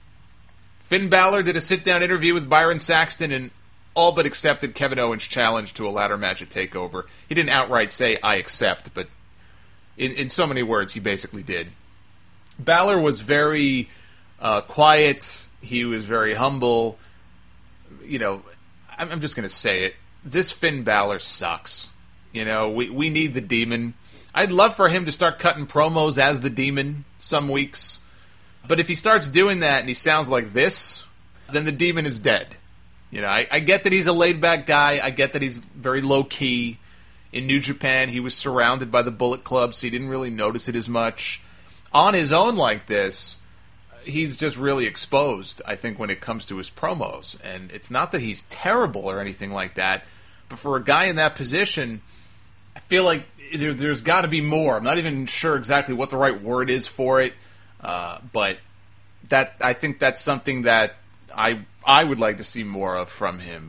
Finn Balor did a sit-down interview with Byron Saxton and all but accepted Kevin Owens' challenge to a ladder match at TakeOver. He didn't outright say, I accept, but in, in so many words, he basically did. Balor was very uh, quiet. He was very humble. You know, I'm, I'm just going to say it. This Finn Balor sucks. You know, we, we need the Demon. I'd love for him to start cutting promos as the Demon some weeks. But if he starts doing that and he sounds like this, then the Demon is dead. You know, I, I get that he's a laid-back guy. I get that he's very low-key. In New Japan, he was surrounded by the Bullet Club, so he didn't really notice it as much. On his own like this, he's just really exposed, I think, when it comes to his promos. And it's not that he's terrible or anything like that, but for a guy in that position, I feel like there, there's got to be more. I'm not even sure exactly what the right word is for it, uh, but that I think that's something that I I would like to see more of from him.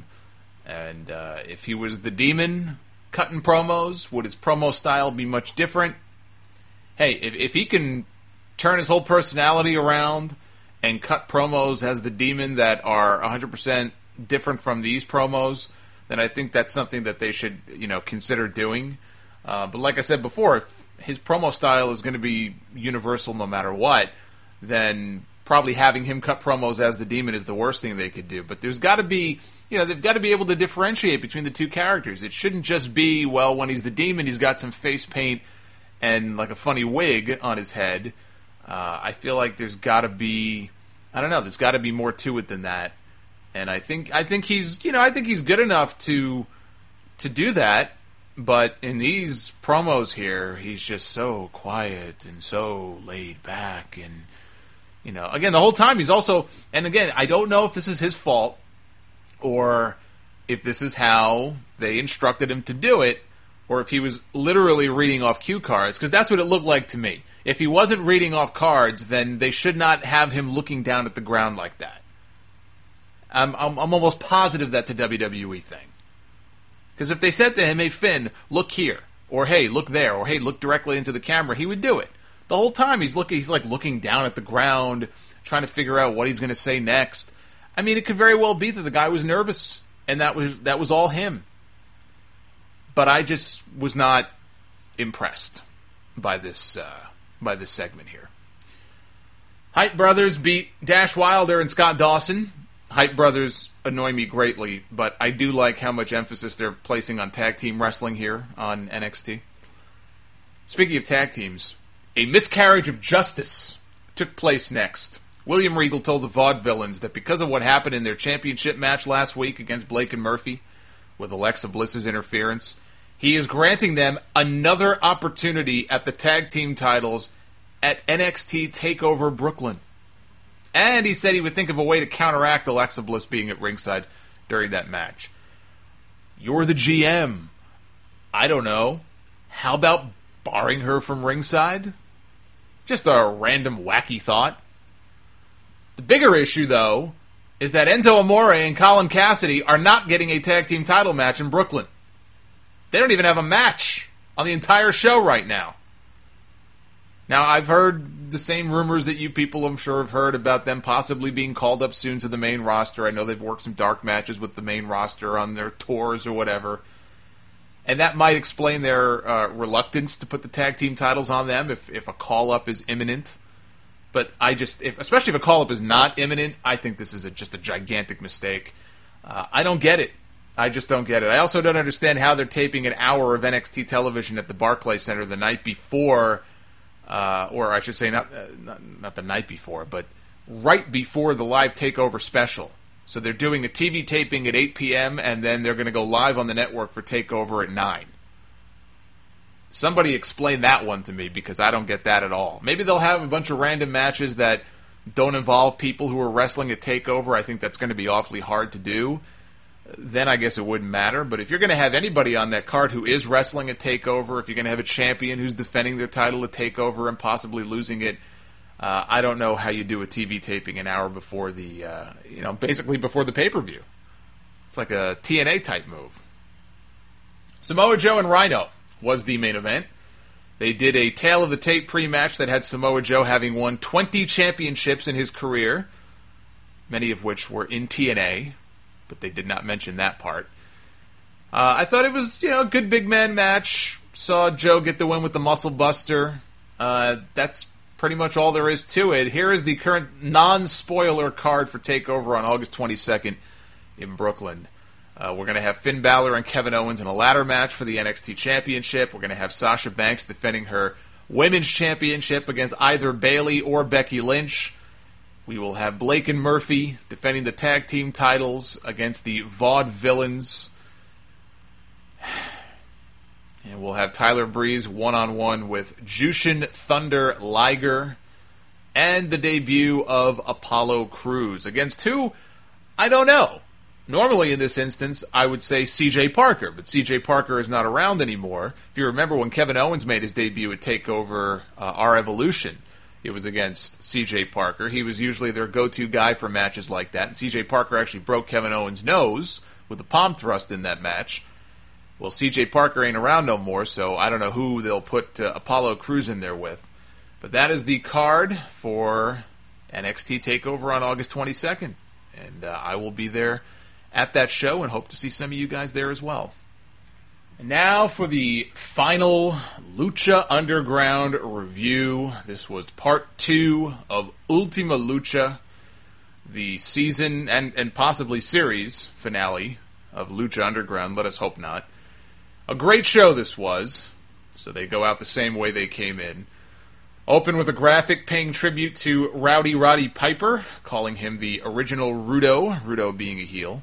And uh, if he was the Demon cutting promos, would his promo style be much different? Hey, if, if he can turn his whole personality around and cut promos as the Demon that are one hundred percent different from these promos, then I think that's something that they should, you know, consider doing. Uh, but like I said before, if his promo style is going to be universal no matter what, then probably having him cut promos as the Demon is the worst thing they could do. But there's got to be, you know, they've got to be able to differentiate between the two characters. It shouldn't just be, well, when he's the Demon, he's got some face paint and like a funny wig on his head. Uh, I feel like there's got to be, I don't know, there's got to be more to it than that. And I think I think he's, you know, I think he's good enough to to do that. But in these promos here, he's just so quiet and so laid back. And, you know, again, the whole time he's also, and again, I don't know if this is his fault or if this is how they instructed him to do it, or if he was literally reading off cue cards, because that's what it looked like to me. If he wasn't reading off cards, then they should not have him looking down at the ground like that. I'm, I'm, I'm almost positive that's a W W E thing. Because if they said to him, hey, Finn, look here, or hey, look there, or hey, look directly into the camera, he would do it. The whole time he's looking, he's like looking down at the ground, trying to figure out what he's going to say next. I mean, it could very well be that the guy was nervous, and that was that was all him. But I just was not impressed by this uh, by this segment here. Hype Brothers beat Dash Wilder and Scott Dawson. Hype Brothers annoy me greatly, but I do like how much emphasis they're placing on tag team wrestling here on N X T. Speaking of tag teams, a miscarriage of justice took place next. William Regal told the Vaudevillains that because of what happened in their championship match last week against Blake and Murphy, with Alexa Bliss's interference, he is granting them another opportunity at the tag team titles at N X T TakeOver Brooklyn. And he said he would think of a way to counteract Alexa Bliss being at ringside during that match. You're the G M. I don't know. How about barring her from ringside? Just a random wacky thought. The bigger issue, though, is that Enzo Amore and Colin Cassidy are not getting a tag team title match in Brooklyn. They don't even have a match on the entire show right now. Now, I've heard the same rumors that you people, I'm sure, have heard about them possibly being called up soon to the main roster. I know they've worked some dark matches with the main roster on their tours or whatever. And that might explain their uh, reluctance to put the tag team titles on them if, if a call-up is imminent. But I just, if, especially if a call-up is not imminent, I think this is a, just a gigantic mistake. Uh, I don't get it. I just don't get it. I also don't understand how they're taping an hour of N X T television at the Barclays Center the night before, uh, or I should say not, uh, not not the night before, but right before the live TakeOver special. So they're doing a T V taping at eight p.m., and then they're going to go live on the network for TakeOver at nine. Somebody explain that one to me, because I don't get that at all. Maybe they'll have a bunch of random matches that don't involve people who are wrestling at TakeOver. I think that's going to be awfully hard to do. Then I guess it wouldn't matter. But if you're going to have anybody on that card who is wrestling at TakeOver, if you're going to have a champion who's defending their title at TakeOver and possibly losing it, uh, I don't know how you do a T V taping an hour before the, uh, you know, basically before the pay-per-view. It's like a T N A type move. Samoa Joe and Rhino was the main event. They did a Tale of the Tape pre-match that had Samoa Joe having won twenty championships in his career, many of which were in T N A, but they did not mention that part. Uh, I thought it was, you know, a good big man match. Saw Joe get the win with the Muscle Buster. Uh, that's pretty much all there is to it. Here is the current non-spoiler card for TakeOver on August twenty-second in Brooklyn. Uh, we're going to have Finn Balor and Kevin Owens in a ladder match for the N X T Championship. We're going to have Sasha Banks defending her Women's Championship against either Bayley or Becky Lynch. We will have Blake and Murphy defending the tag team titles against the Vaudevillains. And we'll have Tyler Breeze one-on-one with Jushin Thunder Liger. And the debut of Apollo Crews. Against who? I don't know. Normally, in this instance, I would say C J Parker, but C J Parker is not around anymore. If you remember when Kevin Owens made his debut at TakeOver uh, Our Evolution, it was against C J Parker. He was usually their go-to guy for matches like that, and C J Parker actually broke Kevin Owens' nose with a palm thrust in that match. Well, C J Parker ain't around no more, so I don't know who they'll put uh, Apollo Crews in there with. But that is the card for N X T TakeOver on August twenty-second, and uh, I will be there at that show and hope to see some of you guys there as well. And now for the final Lucha Underground review. This was part two of Ultima Lucha, the season and, and possibly series finale of Lucha Underground. Let us hope not. A great show this was, so they go out the same way they came in. Open with a graphic paying tribute to Rowdy Roddy Piper, calling him the original Rudo, Rudo being a heel.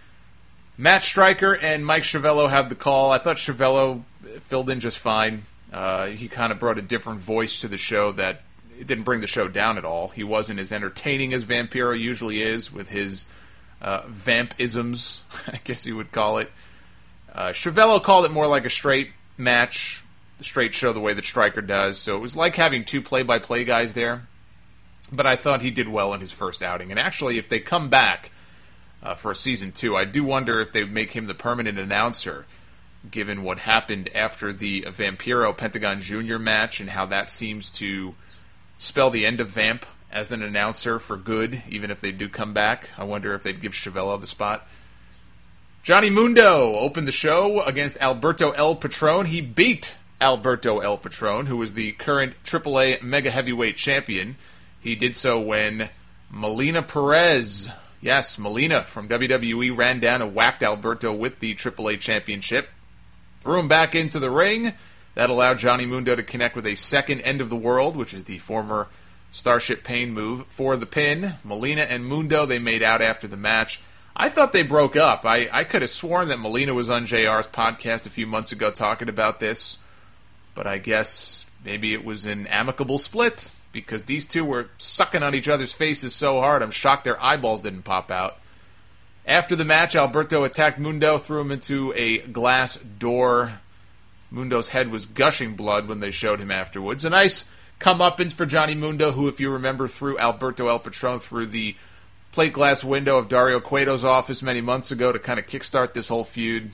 Matt Striker and Mike Chiavello have the call. I thought Chiavello filled in just fine. Uh, he kind of brought a different voice to the show that it didn't bring the show down at all. He wasn't as entertaining as Vampiro usually is with his uh, vamp-isms, I guess you would call it. Uh, Chiavello called it more like a straight match, the straight show the way that Striker does. So it was like having two play-by-play guys there. But I thought he did well in his first outing. And actually, if they come back Uh, for season two, I do wonder if they would make him the permanent announcer, given what happened after the Vampiro Pentagon Junior match and how that seems to spell the end of Vamp as an announcer for good, even if they do come back. I wonder if they'd give Chiavello the spot. Johnny Mundo opened the show against Alberto El Patron. He beat Alberto El Patron, who is the current triple A Mega Heavyweight Champion. He did so when Melina Perez... Yes, Melina from W W E ran down and whacked Alberto with the triple A Championship. Threw him back into the ring. That allowed Johnny Mundo to connect with a second End of the World, which is the former Starship Pain move, for the pin. Melina and Mundo, they made out after the match. I thought they broke up. I, I could have sworn that Melina was on J R's podcast a few months ago talking about this. But I guess maybe it was an amicable split, because these two were sucking on each other's faces so hard, I'm shocked their eyeballs didn't pop out. After the match, Alberto attacked Mundo, threw him into a glass door. Mundo's head was gushing blood when they showed him afterwards. A nice comeuppance for Johnny Mundo, who, if you remember, threw Alberto El Patron through the plate glass window of Dario Cueto's office many months ago to kind of kickstart this whole feud.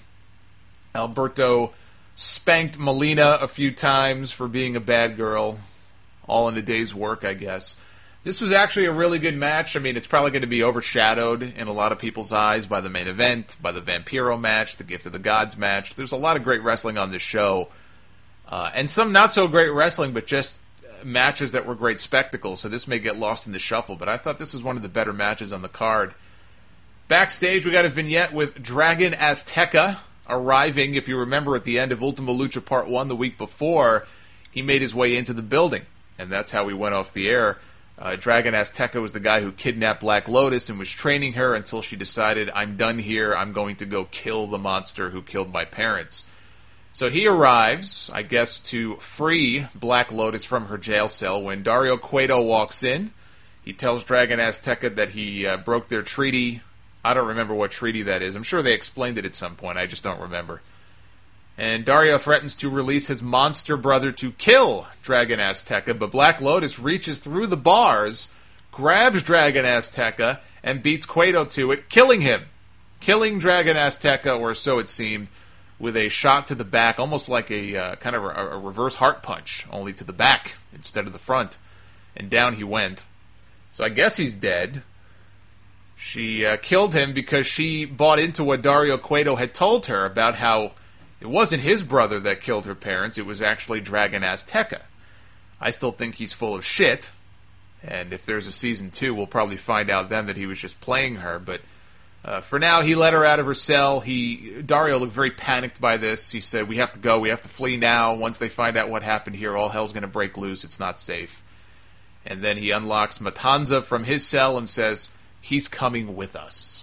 Alberto spanked Melina a few times for being a bad girl. All in a day's work, I guess. This was actually a really good match. I mean, it's probably going to be overshadowed in a lot of people's eyes by the main event, by the Vampiro match, the Gift of the Gods match. There's a lot of great wrestling on this show. Uh, and some not so great wrestling, but just matches that were great spectacles, so this may get lost in the shuffle, but I thought this was one of the better matches on the card. Backstage, we got a vignette with Dragon Azteca arriving. If you remember, at the end of Ultima Lucha Part one the week before, he made his way into the building, and that's how we went off the air. Uh, Dragon Azteca was the guy who kidnapped Black Lotus and was training her until she decided, I'm done here, I'm going to go kill the monster who killed my parents. So he arrives, I guess, to free Black Lotus from her jail cell. When Dario Cueto walks in, he tells Dragon Azteca that he uh, broke their treaty. I don't remember what treaty that is. I'm sure they explained it at some point. I just don't remember. And Dario threatens to release his monster brother to kill Dragon Azteca, but Black Lotus reaches through the bars, grabs Dragon Azteca, and beats Cueto to it, killing him. Killing Dragon Azteca, or so it seemed, with a shot to the back, almost like a uh, kind of a, a reverse heart punch, only to the back instead of the front. And down he went. So I guess he's dead. She uh, killed him because she bought into what Dario Cueto had told her about how it wasn't his brother that killed her parents, it was actually Dragon Azteca. I still think he's full of shit, and if there's a season two, we'll probably find out then that he was just playing her, but uh, for now, he let her out of her cell. He Dario looked very panicked by this. He said, we have to go, we have to flee now. Once they find out what happened here, all hell's going to break loose, it's not safe. And then he unlocks Matanza from his cell and says, he's coming with us.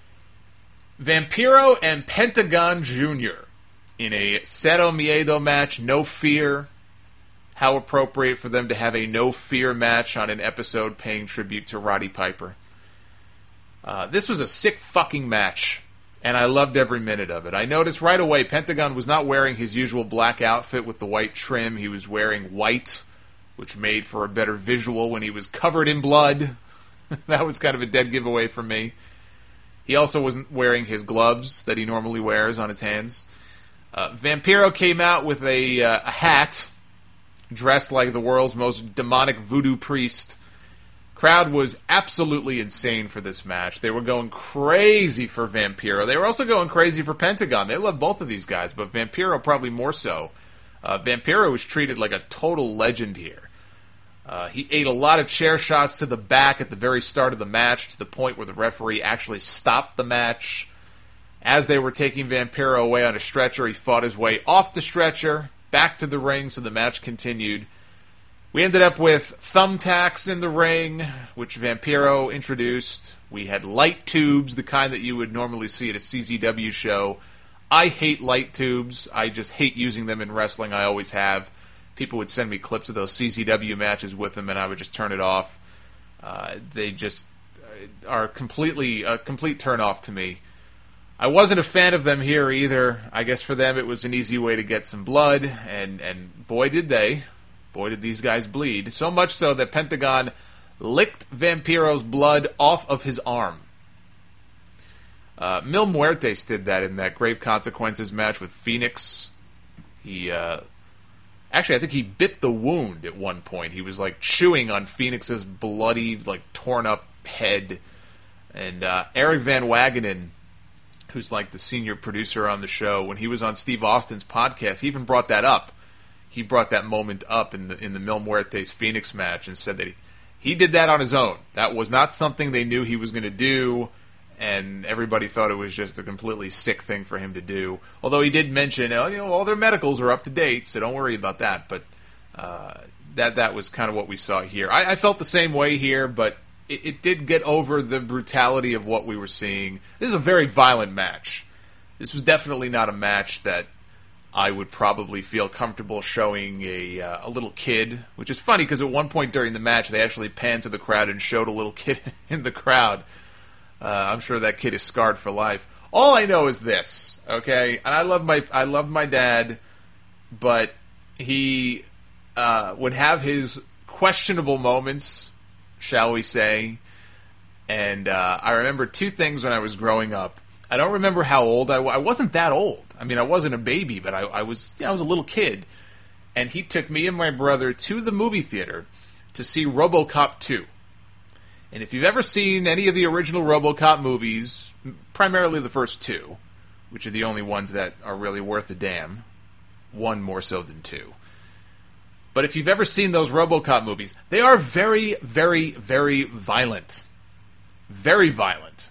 Vampiro and Pentagon Junior in a Cero Miedo match, No Fear. How appropriate for them to have a No Fear match on an episode paying tribute to Roddy Piper. Uh, this was a sick fucking match, and I loved every minute of it. I noticed right away Pentagon was not wearing his usual black outfit with the white trim. He was wearing white, which made for a better visual when he was covered in blood. That was kind of a dead giveaway for me. He also wasn't wearing his gloves that he normally wears on his hands. Uh, Vampiro came out with a, uh, a hat, dressed like the world's most demonic voodoo priest. Crowd was absolutely insane for this match. They were going crazy for Vampiro. They were also going crazy for Pentagon. They love both of these guys, but Vampiro probably more so. Uh, Vampiro was treated like a total legend here. Uh, he ate a lot of chair shots to the back at the very start of the match, to the point where the referee actually stopped the match. As they were taking Vampiro away on a stretcher, he fought his way off the stretcher, back to the ring, so the match continued. We ended up with thumbtacks in the ring, which Vampiro introduced. We had light tubes, the kind that you would normally see at a C Z W show. I hate light tubes. I just hate using them in wrestling. I always have. People would send me clips of those C Z W matches with them, and I would just turn it off. Uh, they just are completely a complete turn-off to me. I wasn't a fan of them here either. I guess for them it was an easy way to get some blood, and, and boy did they. Boy did these guys bleed. So much so that Pentagon licked Vampiro's blood off of his arm. Uh, Mil Muertes did that in that Grave Consequences match with Phoenix. He, uh... Actually, I think he bit the wound at one point. He was, like, chewing on Phoenix's bloody, like, torn-up head. And uh, Eric Van Wagenen, who's, like, the senior producer on the show, when he was on Steve Austin's podcast, he even brought that up. He brought that moment up in the in the Mil Muertes Phoenix match and said that he, he did that on his own. That was not something they knew he was going to do, and everybody thought it was just a completely sick thing for him to do. Although he did mention, oh, you know, all their medicals are up to date, so don't worry about that. But uh, that that was kind of what we saw here. I, I felt the same way here, but it, it did get over the brutality of what we were seeing. This is a very violent match. This was definitely not a match that I would probably feel comfortable showing a uh, a little kid, which is funny because at one point during the match they actually panned to the crowd and showed a little kid in the crowd. Uh, I'm sure that kid is scarred for life. All I know is this, okay? And I love my I love my dad, but he uh, would have his questionable moments, shall we say? And uh, I remember two things when I was growing up. I don't remember how old I was. I wasn't that old. I mean, I wasn't a baby, but I, I was yeah, I was a little kid. And he took me and my brother to the movie theater to see RoboCop two. And if you've ever seen any of the original RoboCop movies, primarily the first two, which are the only ones that are really worth a damn, one more so than two, But if you've ever seen those RoboCop movies, they are very, very, very violent. Very violent.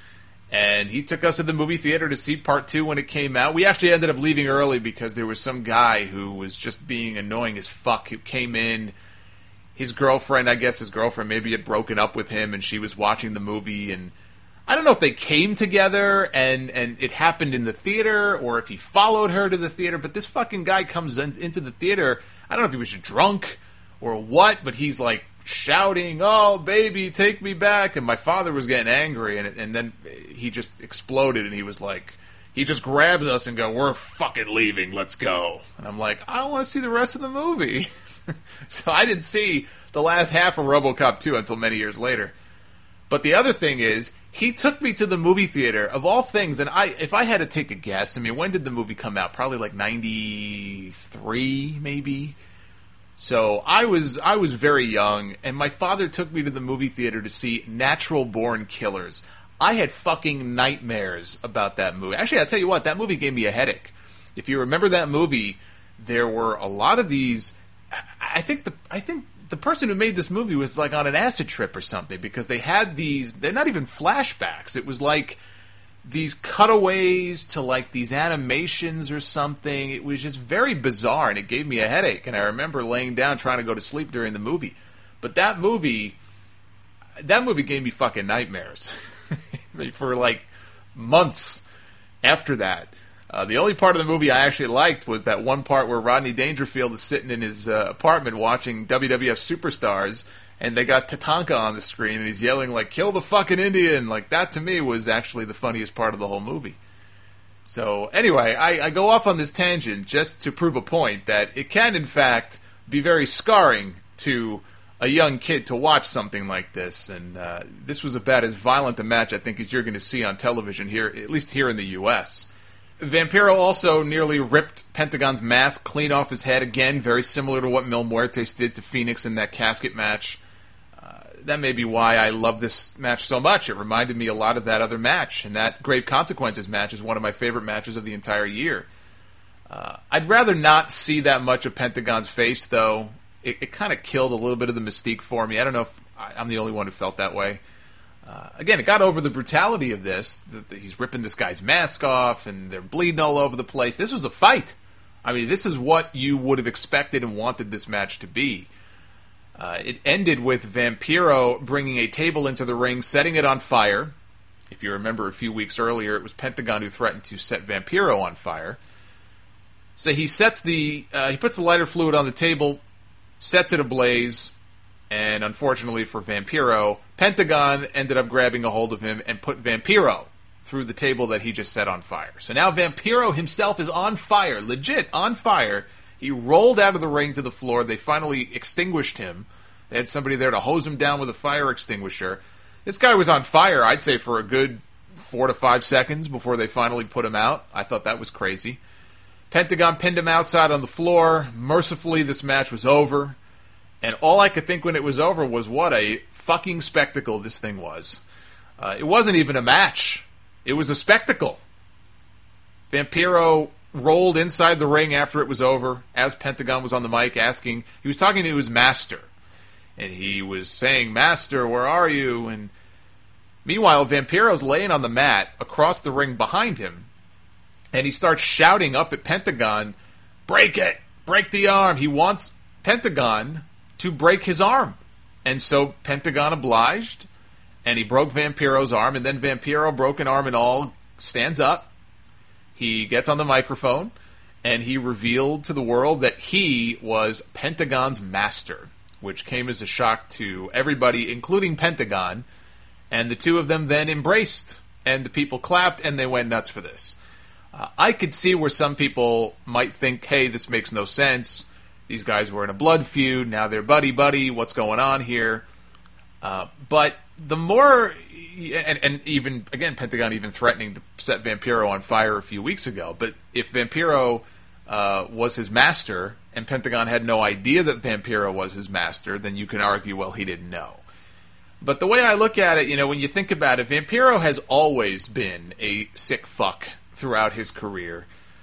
And he took us to the movie theater to see part two when it came out. We actually ended up leaving early because there was some guy who was just being annoying as fuck who came in. His girlfriend, I guess his girlfriend maybe had broken up with him and she was watching the movie. And I don't know if they came together and, and it happened in the theater or if he followed her to the theater. But this fucking guy comes in, into the theater. I don't know if he was drunk or what, but he's like shouting, "Oh, baby, take me back." And my father was getting angry, and and then he just exploded, and he was like, he just grabs us and go, "We're fucking leaving, let's go." And I'm like, I want to see the rest of the movie. So I didn't see the last half of RoboCop two until many years later. But the other thing is, he took me to the movie theater, of all things, and I, if I had to take a guess, I mean, when did the movie come out? Probably like ninety-three, maybe? So I was I was very young, and my father took me to the movie theater to see Natural Born Killers. I had fucking nightmares about that movie. Actually, I'll tell you what, that movie gave me a headache. If you remember that movie, there were a lot of these... I think the I think the person who made this movie was like on an acid trip or something, because they had these... They're not even flashbacks. It was like these cutaways to like these animations or something. It was just very bizarre, and it gave me a headache. And I remember laying down trying to go to sleep during the movie. But that movie, that movie gave me fucking nightmares for like months after that. Uh, the only part of the movie I actually liked was that one part where Rodney Dangerfield is sitting in his uh, apartment watching W W F Superstars, and they got Tatanka on the screen, and he's yelling, like, "Kill the fucking Indian!" Like, that to me was actually the funniest part of the whole movie. So, anyway, I, I go off on this tangent just to prove a point that it can, in fact, be very scarring to a young kid to watch something like this. And uh, this was about as violent a match, I think, as you're going to see on television here, at least here in the U S Vampiro also nearly ripped Pentagon's mask clean off his head. Again, very similar to what Mil Muertes did to Phoenix in that casket match. Uh, that may be why I love this match so much. It reminded me a lot of that other match. And that Grave Consequences match is one of my favorite matches of the entire year. Uh, I'd rather not see that much of Pentagon's face, though. It, it kind of killed a little bit of the mystique for me. I don't know if I, I'm the only one who felt that way. Uh, again, it got over the brutality of this. The, the, he's ripping this guy's mask off, and they're bleeding all over the place. This was a fight. I mean, this is what you would have expected and wanted this match to be. Uh, it ended with Vampiro bringing a table into the ring, setting it on fire. If you remember a few weeks earlier, it was Pentagon who threatened to set Vampiro on fire. So he sets the, uh, he puts the lighter fluid on the table, sets it ablaze, and unfortunately for Vampiro, Pentagon ended up grabbing a hold of him and put Vampiro through the table that he just set on fire. So now Vampiro himself is on fire, legit on fire. He rolled out of the ring to the floor. They finally extinguished him. They had somebody there to hose him down with a fire extinguisher. This guy was on fire, I'd say, for a good four to five seconds before they finally put him out. I thought that was crazy. Pentagon pinned him outside on the floor. Mercifully, this match was over. And all I could think when it was over was what a fucking spectacle this thing was. Uh, it wasn't even a match. It was a spectacle. Vampiro rolled inside the ring after it was over, as Pentagon was on the mic asking, he was talking to his master. And he was saying, "Master, where are you?" And meanwhile, Vampiro's laying on the mat across the ring behind him. And he starts shouting up at Pentagon, "Break it! Break the arm!" He wants Pentagon to break his arm. And so Pentagon obliged, and he broke Vampiro's arm, and then Vampiro, broken arm and all, stands up. He gets on the microphone, and he revealed to the world that he was Pentagon's master, which came as a shock to everybody, including Pentagon, and the two of them then embraced, and the people clapped, and they went nuts for this. Uh, I could see where some people might think, hey, this makes no sense. These guys were in a blood feud. Now they're buddy-buddy. What's going on here? Uh, but the more... And, and even, again, Pentagon even threatening to set Vampiro on fire a few weeks ago. But if Vampiro uh, was his master, and Pentagon had no idea that Vampiro was his master, then you can argue, well, he didn't know. But the way I look at it, you know, when you think about it, Vampiro has always been a sick fuck throughout his career.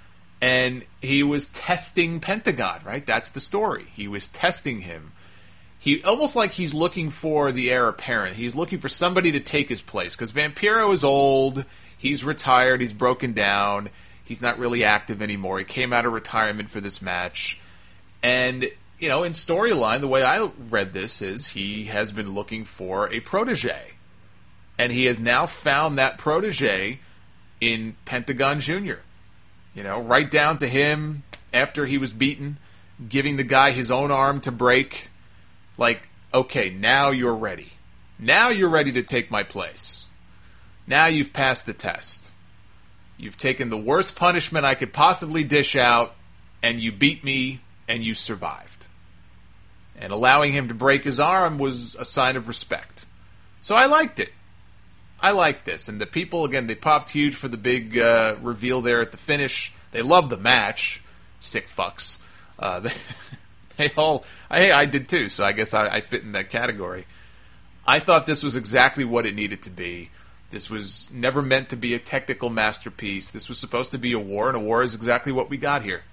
And he was testing Pentagon, right? That's the story. He was testing him. He almost like he's looking for the heir apparent. He's looking for somebody to take his place, because Vampiro is old. He's retired. He's broken down. He's not really active anymore. He came out of retirement for this match. And, you know, in storyline, the way I read this is he has been looking for a protege. And he has now found that protege in Pentagon Junior You know, right down to him after he was beaten, giving the guy his own arm to break. Like, okay, now you're ready. Now you're ready to take my place. Now you've passed the test. You've taken the worst punishment I could possibly dish out, and you beat me, and you survived. And allowing him to break his arm was a sign of respect. So I liked it. I liked this. And the people, again, they popped huge for the big uh, reveal there at the finish. They loved the match. Sick fucks. Uh, they, they all... Hey, I did too, so I guess I, I fit in that category. I thought this was exactly what it needed to be. This was never meant to be a technical masterpiece. This was supposed to be a war, and a war is exactly what we got here.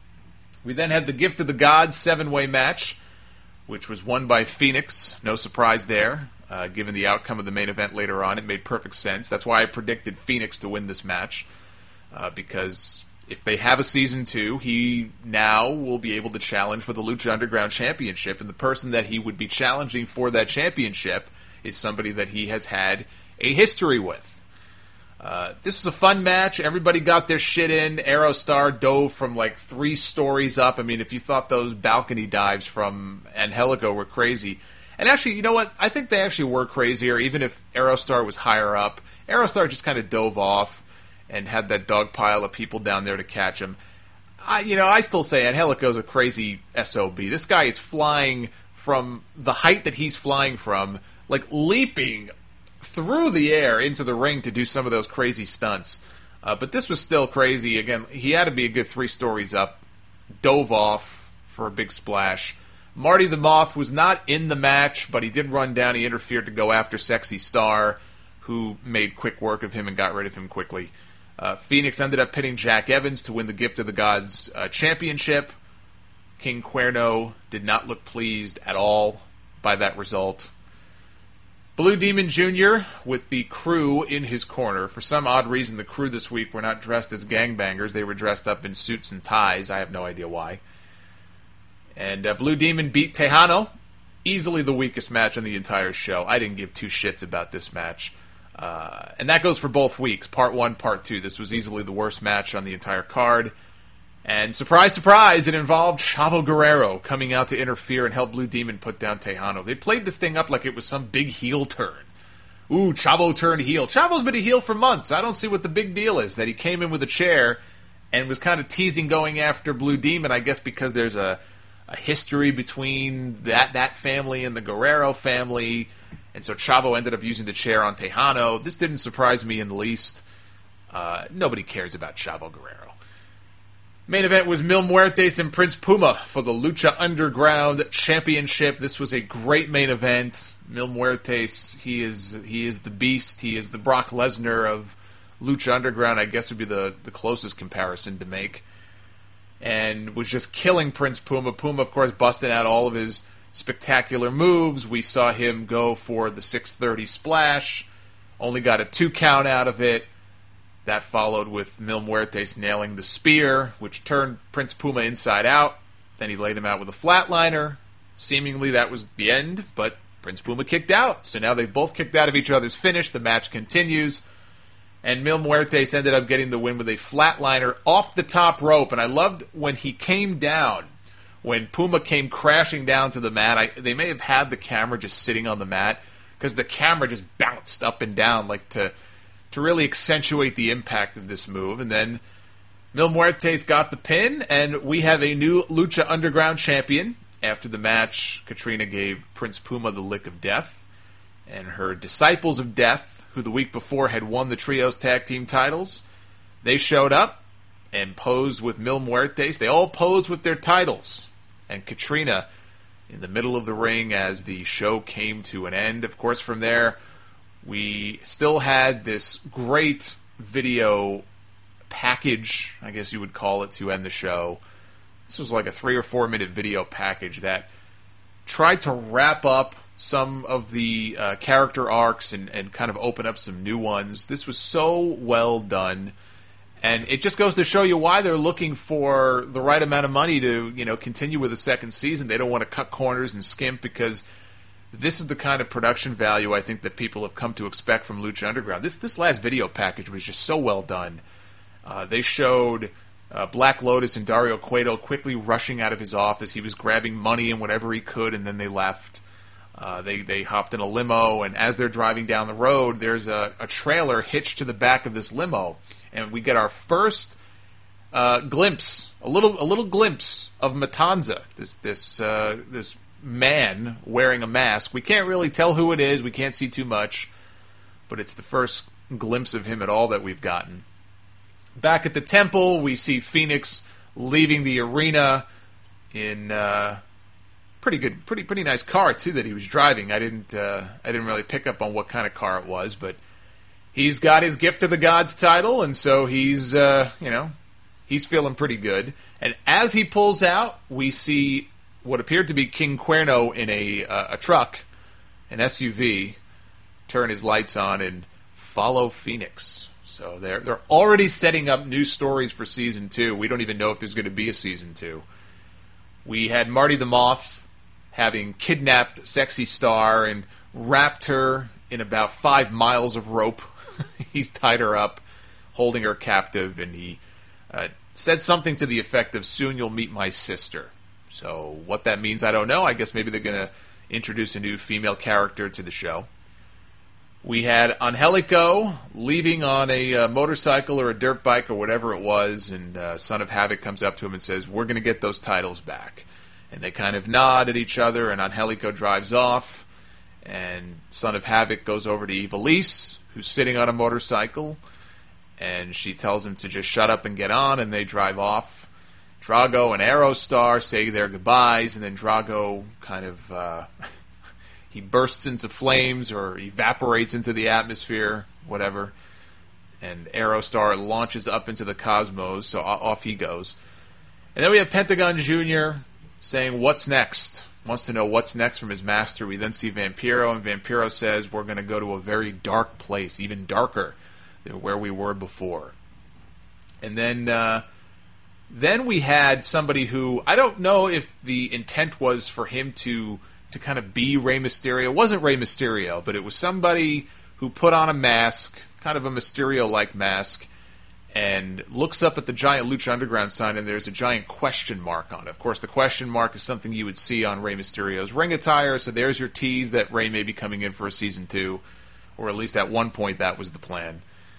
We then had the Gift of the Gods seven-way match, which was won by Phoenix. No surprise there. Uh, given the outcome of the main event later on, it made perfect sense. That's why I predicted Phoenix to win this match, uh, because if they have a season two, he now will be able to challenge for the Lucha Underground Championship, and the person that he would be challenging for that championship is somebody that he has had a history with. Uh, this was a fun match. Everybody got their shit in. Aerostar dove from like three stories up. I mean, if you thought those balcony dives from Angelico were crazy... And actually, you know what? I think they actually were crazier, even if Aerostar was higher up. Aerostar just kind of dove off and had that dog pile of people down there to catch him. I, you know, I still say Angelico's a crazy S O B. This guy is flying from the height that he's flying from, like leaping through the air into the ring to do some of those crazy stunts. Uh, but this was still crazy. Again, he had to be a good three stories up. Dove off for a big splash. Marty the Moth was not in the match, but he did run down. He interfered to go after Sexy Star, who made quick work of him and got rid of him quickly. Uh, Phoenix ended up pinning Jack Evans to win the Gift of the Gods uh, championship. King Cuerno did not look pleased at all by that result. Blue Demon Junior with the Crew in his corner. For some odd reason, the Crew this week were not dressed as gangbangers. They were dressed up in suits and ties. I have no idea why. And uh, Blue Demon beat Tejano. Easily the weakest match on the entire show. I didn't give two shits about this match. Uh, and that goes for both weeks. Part one, part two. This was easily the worst match on the entire card. And surprise, surprise, it involved Chavo Guerrero coming out to interfere and help Blue Demon put down Tejano. They played this thing up like it was some big heel turn. Ooh, Chavo turned heel. Chavo's been a heel for months. I don't see what the big deal is. That he came in with a chair and was kind of teasing going after Blue Demon, I guess because there's a... a history between that that family and the Guerrero family, and so Chavo ended up using the chair on Tejano. This didn't surprise me in the least. Uh, nobody cares about Chavo Guerrero. Main event was Mil Muertes and Prince Puma for the Lucha Underground Championship. This was a great main event. Mil Muertes, he is he is the beast. He is the Brock Lesnar of Lucha Underground, I guess would be the, the closest comparison to make. And was just killing Prince Puma. Puma, of course, busting out all of his spectacular moves. We saw him go for the six thirty splash. Only got a two count out of it. That followed with Mil Muertes nailing the spear, which turned Prince Puma inside out. Then he laid him out with a flatliner. Seemingly that was the end, but Prince Puma kicked out. So now they've both kicked out of each other's finish. The match continues. And Mil Muertes ended up getting the win with a flatliner off the top rope. And I loved when he came down, when Puma came crashing down to the mat. I, they may have had the camera just sitting on the mat, because the camera just bounced up and down like to to really accentuate the impact of this move. And then Mil Muertes got the pin, and we have a new Lucha Underground champion. After the match, Katrina gave Prince Puma the lick of death, and her Disciples of Death, who the week before had won the Trios Tag Team titles, they showed up and posed with Mil Muertes. They all posed with their titles. And Katrina in the middle of the ring as the show came to an end. Of course, from there, we still had this great video package, I guess you would call it, to end the show. This was like a three or four minute video package that tried to wrap up some of the uh, character arcs and, and kind of open up some new ones. This was so well done, and it just goes to show you why they're looking for the right amount of money to, you know, continue with a second season. They don't want to cut corners and skimp, because this is the kind of production value I think that people have come to expect from Lucha Underground. This this last video package was just so well done. Uh, they showed uh, Black Lotus and Dario Cueto quickly rushing out of his office. He was grabbing money and whatever he could, and then they left. Uh, they they hopped in a limo, and as they're driving down the road, there's a, a trailer hitched to the back of this limo, and we get our first uh, glimpse, a little a little glimpse of Matanza, this this uh, this man wearing a mask. We can't really tell who it is. We can't see too much, but it's the first glimpse of him at all that we've gotten. Back at the temple, we see Phoenix leaving the arena in. Uh, Pretty good, pretty pretty nice car too that he was driving. I didn't uh, I didn't really pick up on what kind of car it was, but he's got his Gift of the Gods title, and so he's uh, you know he's feeling pretty good. And as he pulls out, we see what appeared to be King Cuerno in a uh, a truck, an S U V, turn his lights on and follow Phoenix. So they're they're already setting up new stories for season two. We don't even know if there's going to be a season two. We had Marty the Moth having kidnapped Sexy Star and wrapped her in about five miles of rope. He's tied her up, holding her captive, and he uh, said something to the effect of, "Soon you'll meet my sister." So what that means, I don't know. I guess maybe they're going to introduce a new female character to the show. We had Angelico leaving on a uh, motorcycle or a dirt bike or whatever it was, and uh, Son of Havoc comes up to him and says, "We're going to get those titles back." And they kind of nod at each other, and Angelico drives off, and Son of Havoc goes over to Ivelisse, who's sitting on a motorcycle, and she tells him to just shut up and get on, and they drive off. Drago and Aerostar say their goodbyes, and then Drago kind of, uh, he bursts into flames or evaporates into the atmosphere, whatever, and Aerostar launches up into the cosmos, so off he goes. And then we have Pentagon Junior saying, "What's next?" Wants to know what's next from his master. We then see Vampiro, and Vampiro says, "We're going to go to a very dark place, even darker than where we were before." And then uh, then we had somebody who, I don't know if the intent was for him to, to kind of be Rey Mysterio. It wasn't Rey Mysterio, but it was somebody who put on a mask, kind of a Mysterio-like mask, and looks up at the giant Lucha Underground sign, and there's a giant question mark on it. Of course, the question mark is something you would see on Rey Mysterio's ring attire, so there's your tease that Rey may be coming in for a season two, or at least at one point that was the plan.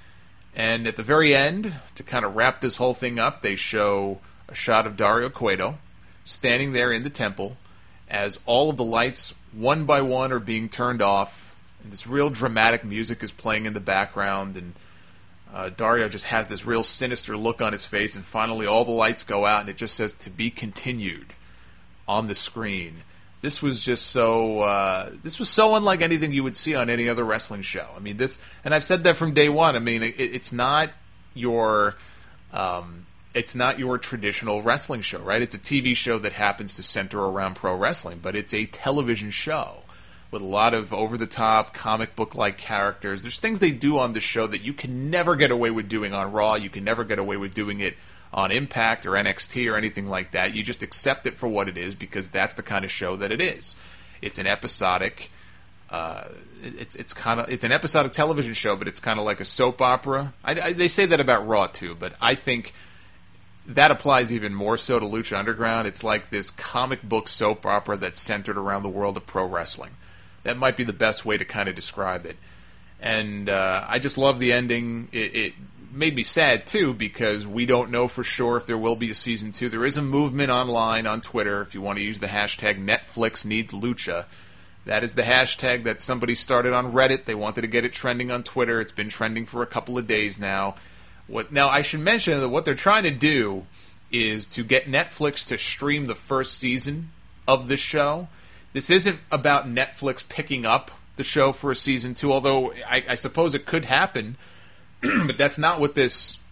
And at the very end, to kind of wrap this whole thing up, they show a shot of Dario Cueto standing there in the temple as all of the lights, one by one, are being turned off, and this real dramatic music is playing in the background, and Uh, Dario just has this real sinister look on his face, and finally all the lights go out, and it just says "to be continued" on the screen. This was just so uh, this was so unlike anything you would see on any other wrestling show. I mean, this, and I've said that from day one. I mean, it, it's not your um, it's not your traditional wrestling show, right? It's a T V show that happens to center around pro wrestling, but it's a television show with a lot of over-the-top, comic book-like characters. There's things they do on this show that you can never get away with doing on Raw. You can never get away with doing it on Impact or N X T or anything like that. You just accept it for what it is, because that's the kind of show that it is. It's an episodic... Uh, it's it's kind of it's an episodic television show, but it's kind of like a soap opera. I, I, they say that about Raw, too, but I think that applies even more so to Lucha Underground. It's like this comic book soap opera that's centered around the world of pro wrestling. That might be the best way to kind of describe it. And uh, I just love the ending. It, it made me sad, too, because we don't know for sure if there will be a season two. There is a movement online on Twitter, if you want to use the hashtag Netflix needs Lucha. That is the hashtag that somebody started on Reddit. They wanted to get it trending on Twitter. It's been trending for a couple of days now. What Now, I should mention that what they're trying to do is to get Netflix to stream the first season of this show. This isn't about Netflix picking up the show for a season two, although I, I suppose it could happen, but that's not what this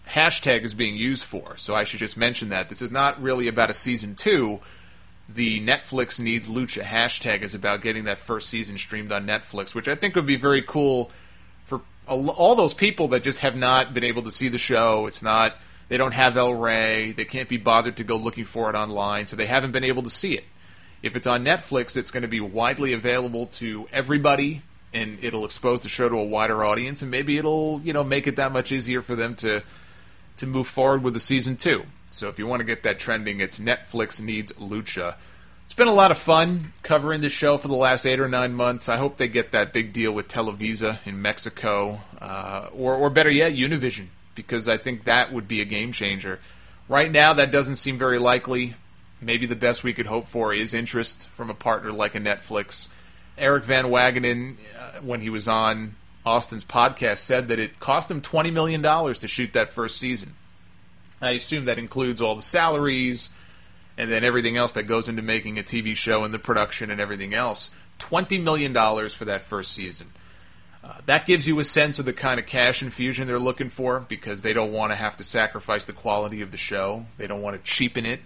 hashtag is being used for. So I should just mention that. This is not really about a season two. The Netflix Needs Lucha hashtag is about getting that first season streamed on Netflix, which I think would be very cool for all those people that just have not been able to see the show. It's not, they don't have El Rey, they can't be bothered to go looking for it online, so they haven't been able to see it. If it's on Netflix, it's going to be widely available to everybody, and it'll expose the show to a wider audience, and maybe it'll, you know, make it that much easier for them to to move forward with the season two. So if you want to get that trending, it's Netflix Needs Lucha. It's been a lot of fun covering this show for the last eight or nine months. I hope they get that big deal with Televisa in Mexico, uh, or, or better yet, Univision, because I think that would be a game changer. Right now, that doesn't seem very likely. Maybe the best we could hope for is interest from a partner like a Netflix. Eric Van Wagenen, uh, when he was on Austin's podcast, said that it cost him twenty million dollars to shoot that first season. I assume that includes all the salaries and then everything else that goes into making a T V show and the production and everything else. twenty million dollars for that first season. Uh, that gives you a sense of the kind of cash infusion they're looking for, because they don't want to have to sacrifice the quality of the show. They don't want to cheapen it.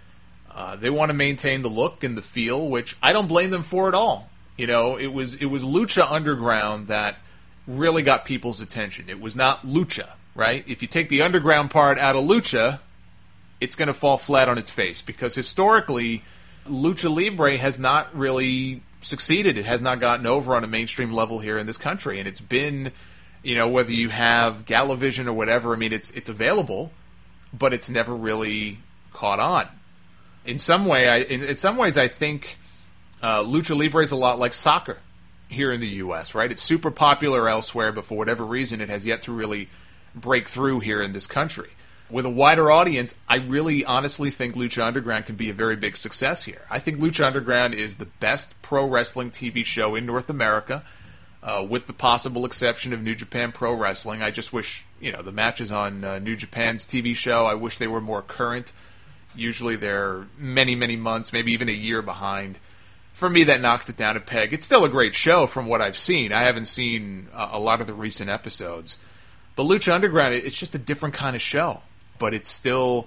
Uh, they want to maintain the look and the feel, which I don't blame them for at all. You know, it was it was Lucha Underground that really got people's attention. It was not Lucha, right? If you take the underground part out of Lucha, it's going to fall flat on its face, because historically, Lucha Libre has not really succeeded. It has not gotten over on a mainstream level here in this country, and it's been, you know, whether you have Galavision or whatever, I mean, it's it's available, but it's never really caught on. In some way, I, in, in some ways, I think uh, Lucha Libre is a lot like soccer here in the U S, right? It's super popular elsewhere, but for whatever reason, it has yet to really break through here in this country. With a wider audience, I really honestly think Lucha Underground can be a very big success here. I think Lucha Underground is the best pro wrestling T V show in North America, uh, with the possible exception of New Japan Pro Wrestling. I just wish, you know, the matches on uh, New Japan's T V show, I wish they were more current. Usually they're many, many months, maybe even a year behind. For me, that knocks it down a peg. It's still a great show from what I've seen. I haven't seen uh, a lot of the recent episodes. But Lucha Underground, it's just a different kind of show. But it's still,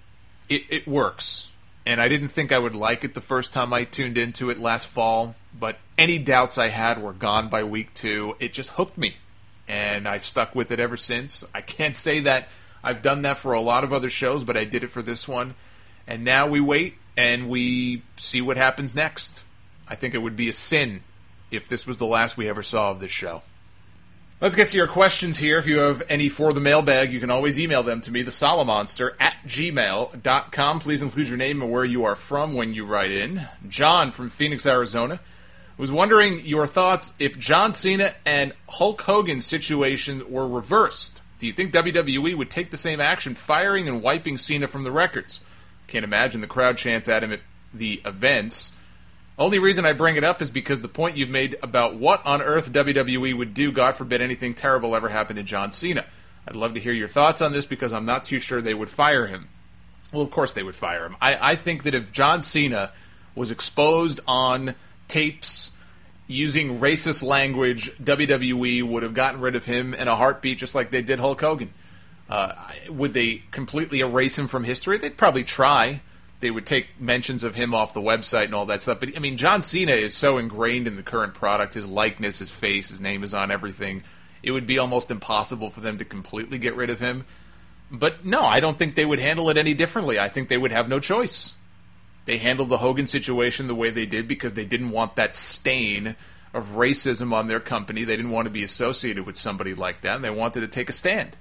it, it works. And I didn't think I would like it the first time I tuned into it last fall. But any doubts I had were gone by week two. It just hooked me. And I've stuck with it ever since. I can't say that I've done that for a lot of other shows, but I did it for this one. And now we wait and we see what happens next. I think it would be a sin if this was the last we ever saw of this show. Let's get to your questions here. If you have any for the mailbag, you can always email them to me, the Salamonster at gmail dot com. Please include your name and where you are from when you write in. John from Phoenix, Arizona, was wondering your thoughts if John Cena and Hulk Hogan's situation were reversed. Do you think W W E would take the same action, firing and wiping Cena from the records? Can't imagine the crowd chants at him at the events. Only reason I bring it up is because the point you've made about what on earth W W E would do, God forbid anything terrible ever happened to John Cena. I'd love to hear your thoughts on this, because I'm not too sure they would fire him. Well, of course they would fire him. I, I think that if John Cena was exposed on tapes using racist language, W W E would have gotten rid of him in a heartbeat, just like they did Hulk Hogan. Uh, would they completely erase him from history? They'd probably try. They would take mentions of him off the website and all that stuff. But, I mean, John Cena is so ingrained in the current product. His likeness, his face, his name is on everything. It would be almost impossible for them to completely get rid of him. But, no, I don't think they would handle it any differently. I think they would have no choice. They handled the Hogan situation the way they did because they didn't want that stain of racism on their company. They didn't want to be associated with somebody like that, and they wanted to take a stand.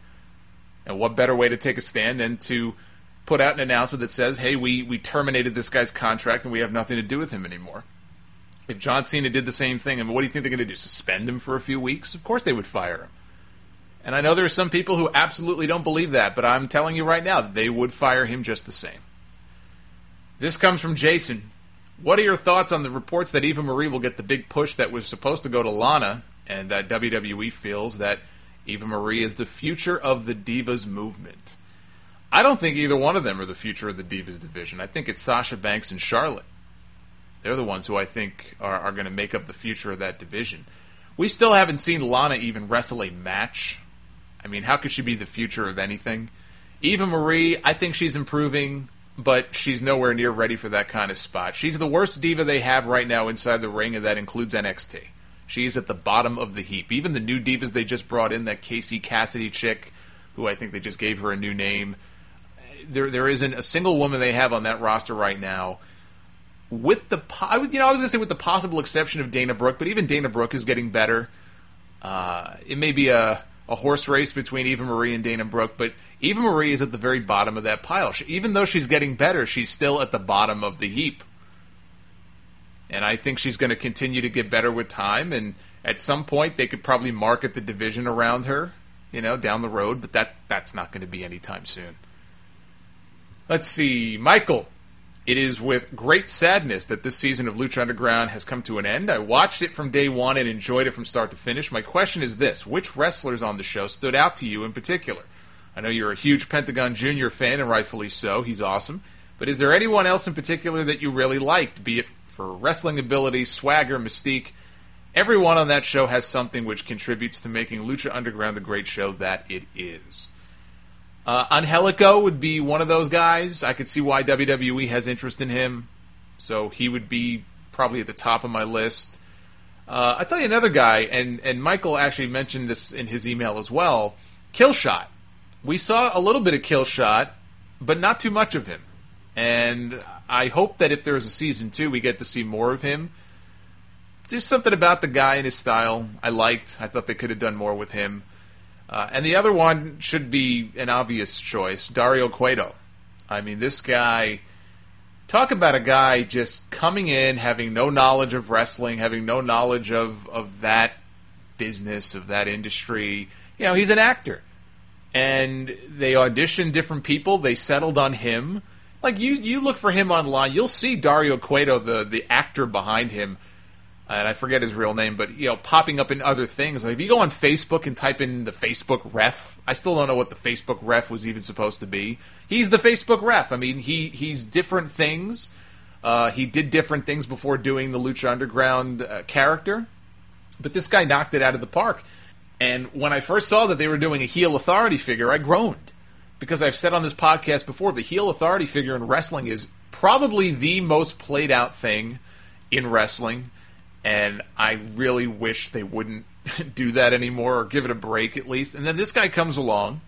And what better way to take a stand than to put out an announcement that says, hey, we, we terminated this guy's contract and we have nothing to do with him anymore. If John Cena did the same thing, I mean, what do you think they're going to do, suspend him for a few weeks? Of course they would fire him. And I know there are some people who absolutely don't believe that, but I'm telling you right now, they would fire him just the same. This comes from Jason. What are your thoughts on the reports that Eva Marie will get the big push that was supposed to go to Lana, and that W W E feels that Eva Marie is the future of the Divas movement? I don't think either one of them are the future of the Divas division. I think it's Sasha Banks and Charlotte. They're the ones who I think are, are going to make up the future of that division. We still haven't seen Lana even wrestle a match I mean, how could she be the future of anything? Eva Marie, I think she's improving, but she's nowhere near ready for that kind of spot. She's the worst diva they have right now inside the ring, and that includes N X T. She's at the bottom of the heap. Even the new divas they just brought in, that Casey Cassidy chick, who I think they just gave her a new name, there there isn't a single woman they have on that roster right now. With the, I would, you know, I was going to say with the possible exception of Dana Brooke, but even Dana Brooke is getting better. Uh, it may be a, a horse race between Eva Marie and Dana Brooke, but Eva Marie is at the very bottom of that pile. She, even though she's getting better, she's still at the bottom of the heap. And I think she's going to continue to get better with time, and at some point they could probably market the division around her, you know, down the road, but that that's not going to be anytime soon. Let's see, Michael. It is with great sadness that this season of Lucha Underground has come to an end. I watched it from day one and enjoyed it from start to finish. My question is this: which wrestlers on the show stood out to you in particular? I know you're a huge Pentagon Junior fan, and rightfully so. He's awesome. But is there anyone else in particular that you really liked, be it for wrestling ability, swagger, mystique? Everyone on that show has something which contributes to making Lucha Underground the great show that it is. Uh, Angelico would be one of those guys. I could see why W W E has interest in him. So he would be probably at the top of my list. Uh, I'll tell you another guy, and, and Michael actually mentioned this in his email as well, Killshot. We saw a little bit of Killshot, but not too much of him. And I hope that if there's a season two, we get to see more of him. There's something about the guy and his style I liked. I thought they could have done more with him. Uh, and the other one should be an obvious choice, Dario Cueto. I mean, this guy, talk about a guy just coming in, having no knowledge of wrestling, having no knowledge of, of that business, of that industry. You know, he's an actor. And they auditioned different people. They settled on him. Like, you, you look for him online, you'll see Dario Cueto, the, the actor behind him, and I forget his real name, but, you know, popping up in other things. Like, if you go on Facebook and type in the Facebook ref, I still don't know what the Facebook ref was even supposed to be. He's the Facebook ref. I mean, he he's different things. Uh, he did different things before doing the Lucha Underground uh, character. But this guy knocked it out of the park. And when I first saw that they were doing a heel authority figure, I groaned. Because I've said on this podcast before, the heel authority figure in wrestling is probably the most played out thing in wrestling. And I really wish they wouldn't do that anymore, or give it a break at least. And then this guy comes along,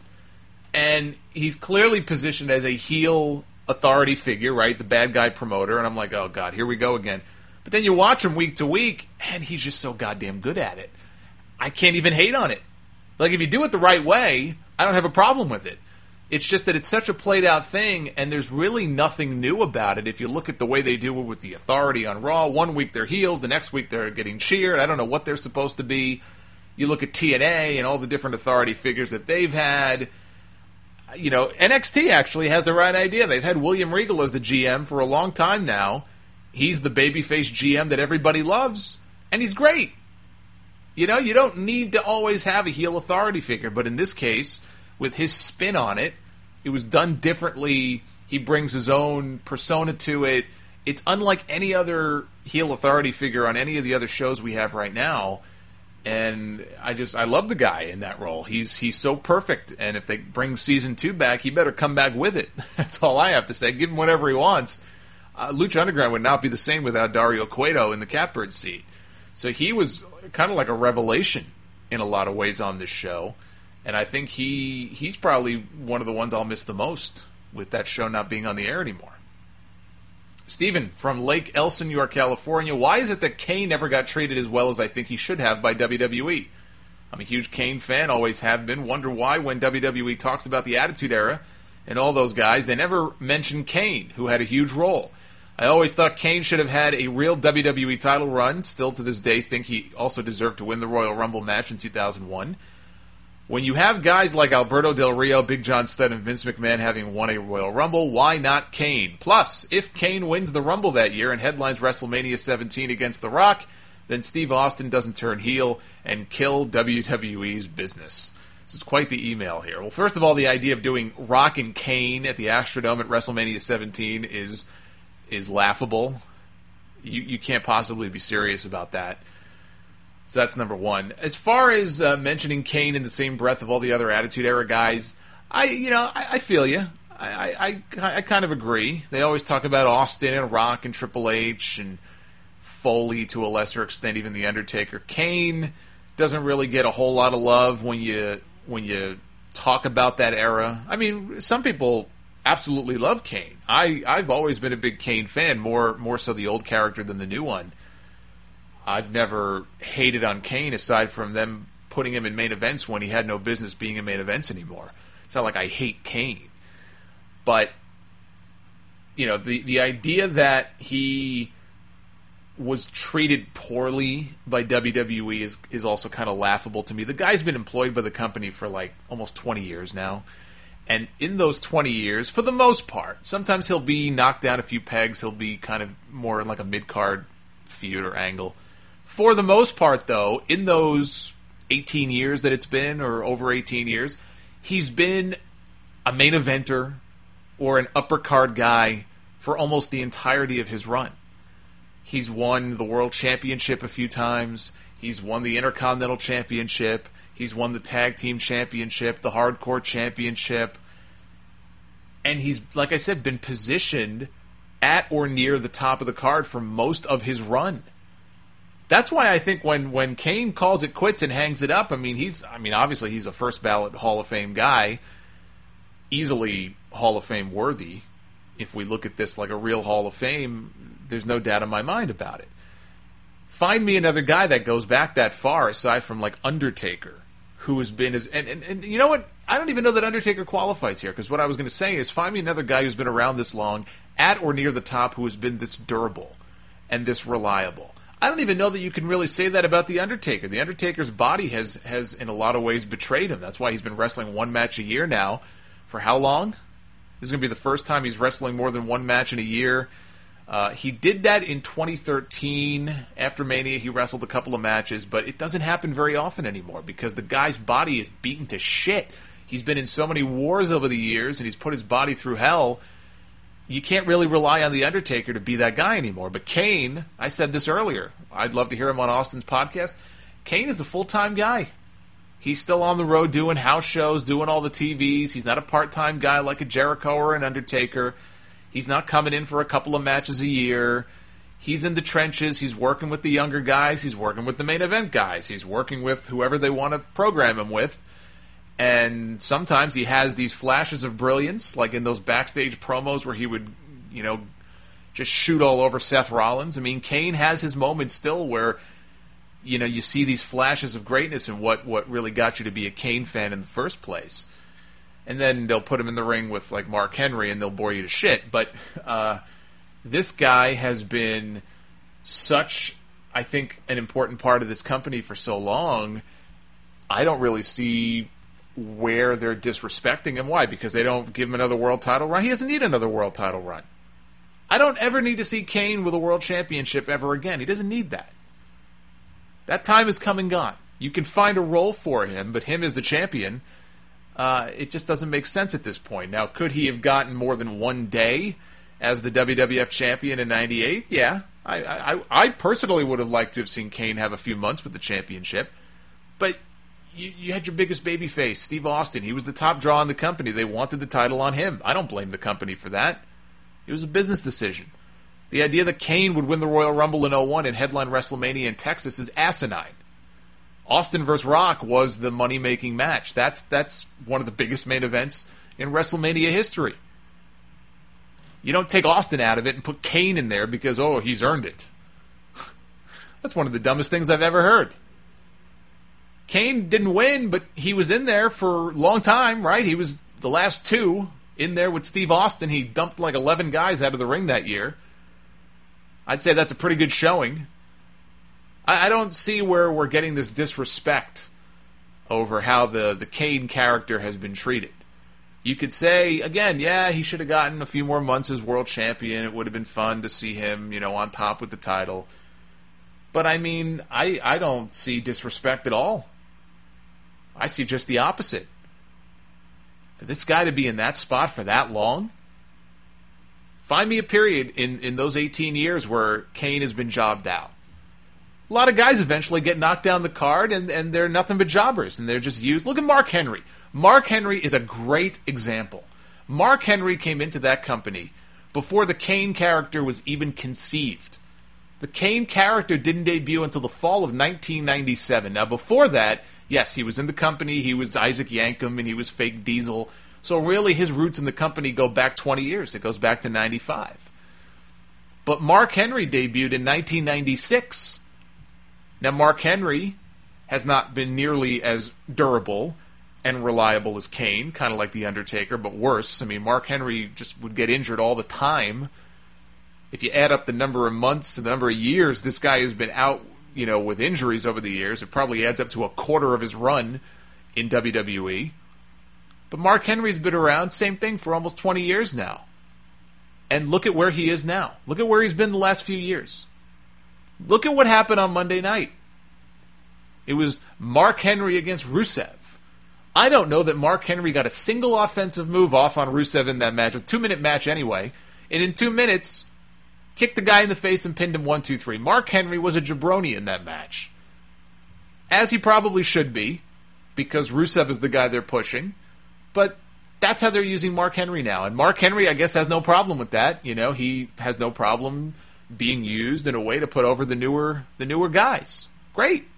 and he's clearly positioned as a heel authority figure, right? The bad guy promoter. And I'm like, oh, God, here we go again. But then you watch him week to week, and he's just so goddamn good at it. I can't even hate on it. Like, if you do it the right way, I don't have a problem with it. It's just that it's such a played-out thing, and there's really nothing new about it. If you look at the way they do it with the Authority on Raw, one week they're heels, the next week they're getting cheered. I don't know what they're supposed to be. You look at T N A and all the different Authority figures that they've had. You know, N X T actually has the right idea. They've had William Regal as the G M for a long time now. He's the babyface G M that everybody loves, and he's great. You know, you don't need to always have a heel Authority figure, but in this case, with his spin on it, it was done differently. He brings his own persona to it. It's unlike any other heel Authority figure on any of the other shows we have right now. And I just, I love the guy in that role. He's he's so perfect. And if they bring season two back, he better come back with it. That's all I have to say. Give him whatever he wants. Uh, Lucha Underground would not be the same without Dario Cueto in the catbird seat. So he was kind of like a revelation in a lot of ways on this show. And I think he he's probably one of the ones I'll miss the most with that show not being on the air anymore. Steven from Lake Elsinore, York, California. Why is it that Kane never got treated as well as I think he should have by W W E? I'm a huge Kane fan, always have been. Wonder why when W W E talks about the Attitude Era and all those guys, they never mention Kane, who had a huge role. I always thought Kane should have had a real W W E title run. Still to this day think he also deserved to win the Royal Rumble match in two thousand one. When you have guys like Alberto Del Rio, Big John Studd, and Vince McMahon having won a Royal Rumble, why not Kane? Plus, if Kane wins the Rumble that year and headlines WrestleMania seventeen against The Rock, then Steve Austin doesn't turn heel and kill W W E's business. This is quite the email here. Well, first of all, the idea of doing Rock and Kane at the Astrodome at WrestleMania seventeen is is laughable. You, you can't possibly be serious about that. So that's number one. As far as uh, mentioning Kane in the same breath of all the other Attitude Era guys, I, you know, I, I feel you. I, I, I kind of agree. They always talk about Austin and Rock and Triple H and Foley to a lesser extent, even The Undertaker. Kane doesn't really get a whole lot of love when you when you talk about that era. I mean, some people absolutely love Kane. I, I've always been a big Kane fan, more more so the old character than the new one. I've never hated on Kane aside from them putting him in main events when he had no business being in main events anymore. It's not like I hate Kane. But, you know, the, the idea that he was treated poorly by W W E is, is also kind of laughable to me. The guy's been employed by the company for like almost twenty years now. And in those twenty years, for the most part, sometimes he'll be knocked down a few pegs. He'll be kind of more in like a mid-card feud or angle. For the most part, though, in those eighteen years that it's been, or over eighteen years, he's been a main eventer or an upper card guy for almost the entirety of his run. He's won the World Championship a few times. He's won the Intercontinental Championship. He's won the Tag Team Championship, the Hardcore Championship. And he's, like I said, been positioned at or near the top of the card for most of his run. That's why I think when, when Kane calls it quits and hangs it up, I mean, he's, I mean, obviously he's a first ballot Hall of Fame guy, easily Hall of Fame worthy. If we look at this like a real Hall of Fame, there's no doubt in my mind about it. Find me another guy that goes back that far, aside from like Undertaker, who has been as, and, and, and you know what? I don't even know that Undertaker qualifies here, because what I was going to say is find me another guy who's been around this long, at or near the top, who has been this durable and this reliable. I don't even know that you can really say that about The Undertaker. The Undertaker's body has, has in a lot of ways, betrayed him. That's why he's been wrestling one match a year now. For how long? This is going to be the first time he's wrestling more than one match in a year. Uh, he did that in twenty thirteen. After Mania, he wrestled a couple of matches, but it doesn't happen very often anymore because the guy's body is beaten to shit. He's been in so many wars over the years, and he's put his body through hell. You can't really rely on The Undertaker to be that guy anymore. But Kane, I said this earlier, I'd love to hear him on Austin's podcast. Kane is a full-time guy. He's still on the road doing house shows, doing all the T Vs. He's not a part-time guy like a Jericho or an Undertaker. He's not coming in for a couple of matches a year. He's in the trenches. He's working with the younger guys. He's working with the main event guys. He's working with whoever they want to program him with. And sometimes he has these flashes of brilliance, like in those backstage promos where he would, you know, just shoot all over Seth Rollins. I mean, Kane has his moments still where, you know, you see these flashes of greatness and what, what really got you to be a Kane fan in the first place. And then they'll put him in the ring with, like, Mark Henry and they'll bore you to shit. But uh, this guy has been such, I think, an important part of this company for so long, I don't really see where they're disrespecting him. Why? Because they don't give him another world title run? He doesn't need another world title run. I don't ever need to see Kane with a world championship ever again. He doesn't need that. That time is come and gone. You can find a role for him, but him as the champion, uh, it just doesn't make sense at this point. Now, could he have gotten more than one day as the W W F champion in ninety-eight? Yeah. I, I, I personally would have liked to have seen Kane have a few months with the championship, but You, you had your biggest babyface, Steve Austin. He was the top draw in the company. They wanted the title on him. I don't blame the company for that. It was a business decision. The idea that Kane would win the Royal Rumble in oh one and headline WrestleMania in Texas is asinine. Austin versus Rock was the money-making match. That's that's one of the biggest main events in WrestleMania history. You don't take Austin out of it and put Kane in there because, oh, he's earned it. That's one of the dumbest things I've ever heard. Kane didn't win, but he was in there for a long time, right? He was the last two in there with Steve Austin. He dumped like eleven guys out of the ring that year. I'd say that's a pretty good showing. I, I don't see where we're getting this disrespect over how the, the Kane character has been treated. You could say, again, yeah, he should have gotten a few more months as world champion. It would have been fun to see him, you know, on top with the title. But, I mean, I, I don't see disrespect at all. I see just the opposite. For this guy to be in that spot for that long, find me a period in, in those eighteen years where Kane has been jobbed out. A lot of guys eventually get knocked down the card, and, and they're nothing but jobbers, and they're just used. Look at Mark Henry. Mark Henry is a great example. Mark Henry came into that company before the Kane character was even conceived. The Kane character didn't debut until the fall of nineteen ninety-seven. Now, before that, yes, he was in the company, he was Isaac Yankem, and he was Fake Diesel. So really, his roots in the company go back twenty years. It goes back to ninety-five. But Mark Henry debuted in nineteen ninety-six. Now, Mark Henry has not been nearly as durable and reliable as Kane, kind of like The Undertaker, but worse. I mean, Mark Henry just would get injured all the time. If you add up the number of months and the number of years this guy has been out, you know, with injuries over the years, it probably adds up to a quarter of his run in W W E. But Mark Henry's been around, same thing, for almost twenty years now. And look at where he is now. Look at where he's been the last few years. Look at what happened on Monday night. It was Mark Henry against Rusev. I don't know that Mark Henry got a single offensive move off on Rusev in that match, a two-minute match anyway, and in two minutes, kicked the guy in the face and pinned him one, two, three. Mark Henry was a jabroni in that match. As he probably should be, because Rusev is the guy they're pushing, but that's how they're using Mark Henry now. And Mark Henry, I guess, has no problem with that. You know, he has no problem being used in a way to put over the newer the newer guys. Great.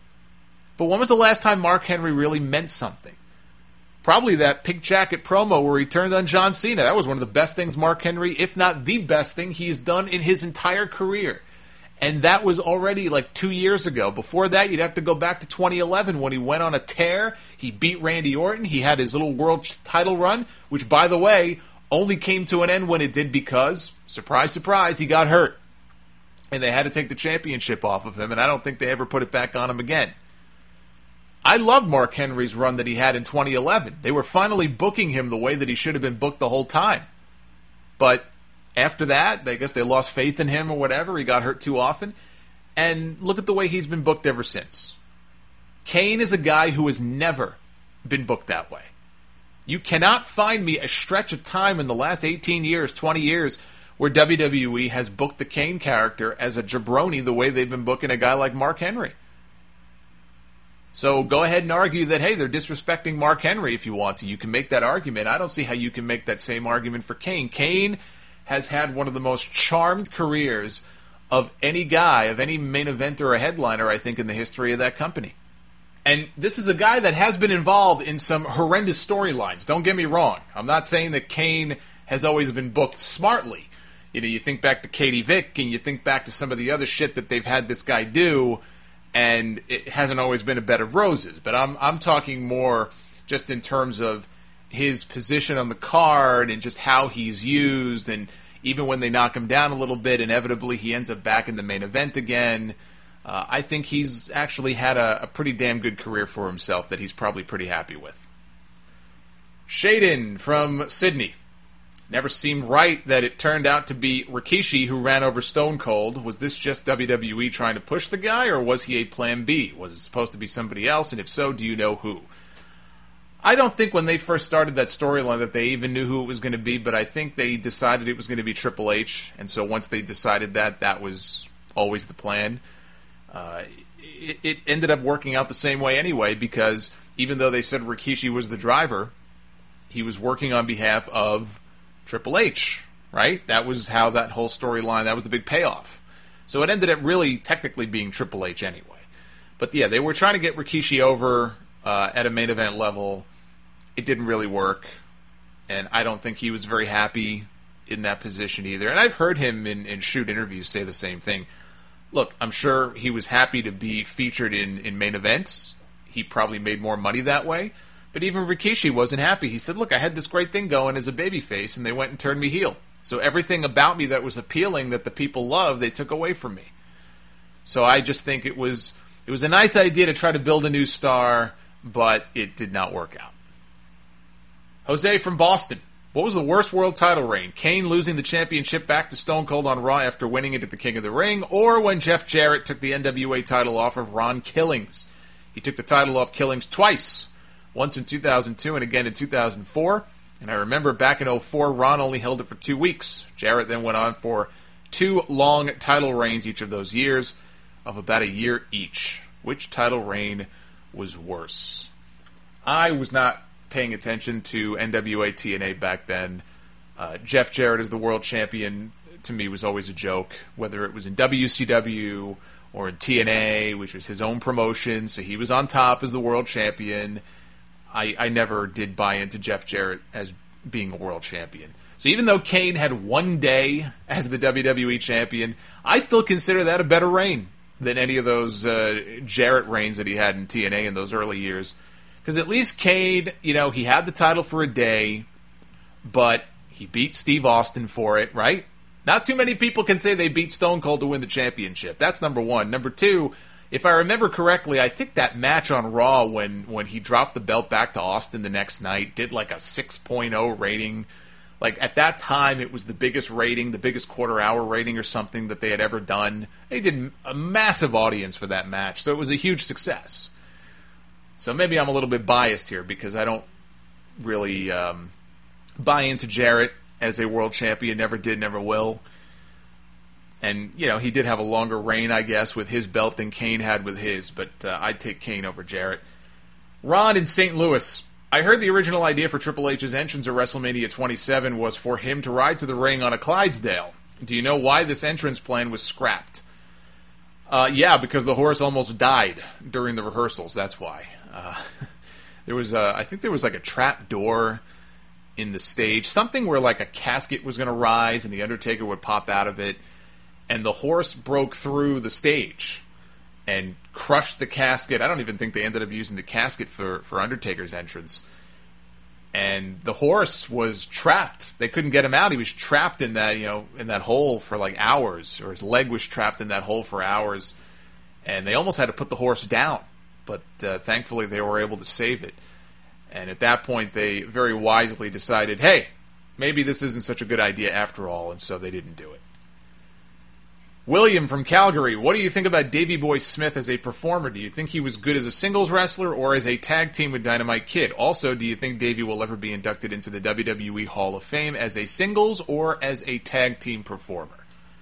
But when was the last time Mark Henry really meant something? Probably that pink jacket promo where he turned on John Cena. That was one of the best things Mark Henry, if not the best thing he's done in his entire career. And that was already like two years ago. Before that, you'd have to go back to twenty eleven when he went on a tear. He beat Randy Orton. He had his little world title run, which, by the way, only came to an end when it did because, surprise, surprise, he got hurt. And they had to take the championship off of him, and I don't think they ever put it back on him again. I loved Mark Henry's run that he had in twenty eleven. They were finally booking him the way that he should have been booked the whole time. But after that, I guess they lost faith in him or whatever. He got hurt too often. And look at the way he's been booked ever since. Kane is a guy who has never been booked that way. You cannot find me a stretch of time in the last eighteen years, twenty years, where W W E has booked the Kane character as a jabroni the way they've been booking a guy like Mark Henry. So go ahead and argue that, hey, they're disrespecting Mark Henry if you want to. You can make that argument. I don't see how you can make that same argument for Kane. Kane has had one of the most charmed careers of any guy, of any main eventer or headliner, I think, in the history of that company. And this is a guy that has been involved in some horrendous storylines. Don't get me wrong. I'm not saying that Kane has always been booked smartly. You know, you think back to Katie Vick, and you think back to some of the other shit that they've had this guy do, and it hasn't always been a bed of roses. But I'm I'm talking more just in terms of his position on the card and just how he's used, and even when they knock him down a little bit, inevitably he ends up back in the main event again. Uh, I think he's actually had a, a pretty damn good career for himself that he's probably pretty happy with. Shaden from Sydney. Never seemed right that it turned out to be Rikishi who ran over Stone Cold. Was this just W W E trying to push the guy, or was he a plan B? Was it supposed to be somebody else, and if so, do you know who? I don't think when they first started that storyline that they even knew who it was going to be, but I think they decided it was going to be Triple H, and so once they decided that, that was always the plan. Uh, it, it ended up working out the same way anyway, because even though they said Rikishi was the driver, he was working on behalf of Triple H, right? That was how that whole storyline, that was the big payoff. So it ended up really technically being Triple H anyway. But yeah, they were trying to get Rikishi over uh, at a main event level. It didn't really work, and I don't think he was very happy in that position either. And I've heard him in, in shoot interviews say the same thing. Look, I'm sure he was happy to be featured in, in main events. He probably made more money that way. But even Rikishi wasn't happy. He said, look, I had this great thing going as a babyface, and they went and turned me heel. So everything about me that was appealing, that the people loved, they took away from me. So I just think it was it was a nice idea to try to build a new star, but it did not work out. Jose from Boston. What was the worst world title reign? Kane losing the championship back to Stone Cold on Raw after winning it at the King of the Ring, or when Jeff Jarrett took the N W A title off of Ron Killings? He took the title off Killings twice. Once in two thousand two and again in two thousand four. And I remember back in oh four, Ron only held it for two weeks. Jarrett then went on for two long title reigns each of those years. of about a year each. Which title reign was worse? I was not paying attention to N W A T N A back then. Uh, Jeff Jarrett as the world champion, to me, was always a joke, whether it was in W C W or in T N A, which was his own promotion, so he was on top as the world champion. I, I never did buy into Jeff Jarrett as being a world champion. So even though Kane had one day as the W W E champion, I still consider that a better reign than any of those uh, Jarrett reigns that he had in T N A in those early years. Because at least Kane, you know, he had the title for a day, but he beat Steve Austin for it, right? Not too many people can say they beat Stone Cold to win the championship. That's number one. Number two, if I remember correctly, I think that match on Raw when, when he dropped the belt back to Austin the next night did like a six point oh rating. Like, at that time, it was the biggest rating, the biggest quarter-hour rating or something that they had ever done. They did a massive audience for that match, so it was a huge success. So maybe I'm a little bit biased here because I don't really um, buy into Jarrett as a world champion. Never did, never will. And, you know, he did have a longer reign, I guess, with his belt than Kane had with his, but uh, I'd take Kane over Jarrett. Ron in Saint Louis. I heard the original idea for Triple H's entrance at WrestleMania twenty-seven was for him to ride to the ring on a Clydesdale. Do you know why this entrance plan was scrapped? Uh, yeah, because the horse almost died during the rehearsals. That's why. Uh, there was, a, I think there was like a trap door in the stage, something where like a casket was going to rise and the Undertaker would pop out of it, and the horse broke through the stage and crushed the casket. I don't even think they ended up using the casket for, for Undertaker's entrance. And the horse was trapped. They couldn't get him out. He was trapped in that, you know, in that hole for like hours, or his leg was trapped in that hole for hours. And they almost had to put the horse down, but uh, thankfully they were able to save it. And at that point, they very wisely decided, hey, maybe this isn't such a good idea after all, and so they didn't do it. William from Calgary, what do you think about Davey Boy Smith as a performer? Do you think he was good as a singles wrestler or as a tag team with Dynamite Kid? Also, do you think Davey will ever be inducted into the W W E Hall of Fame as a singles or as a tag team performer?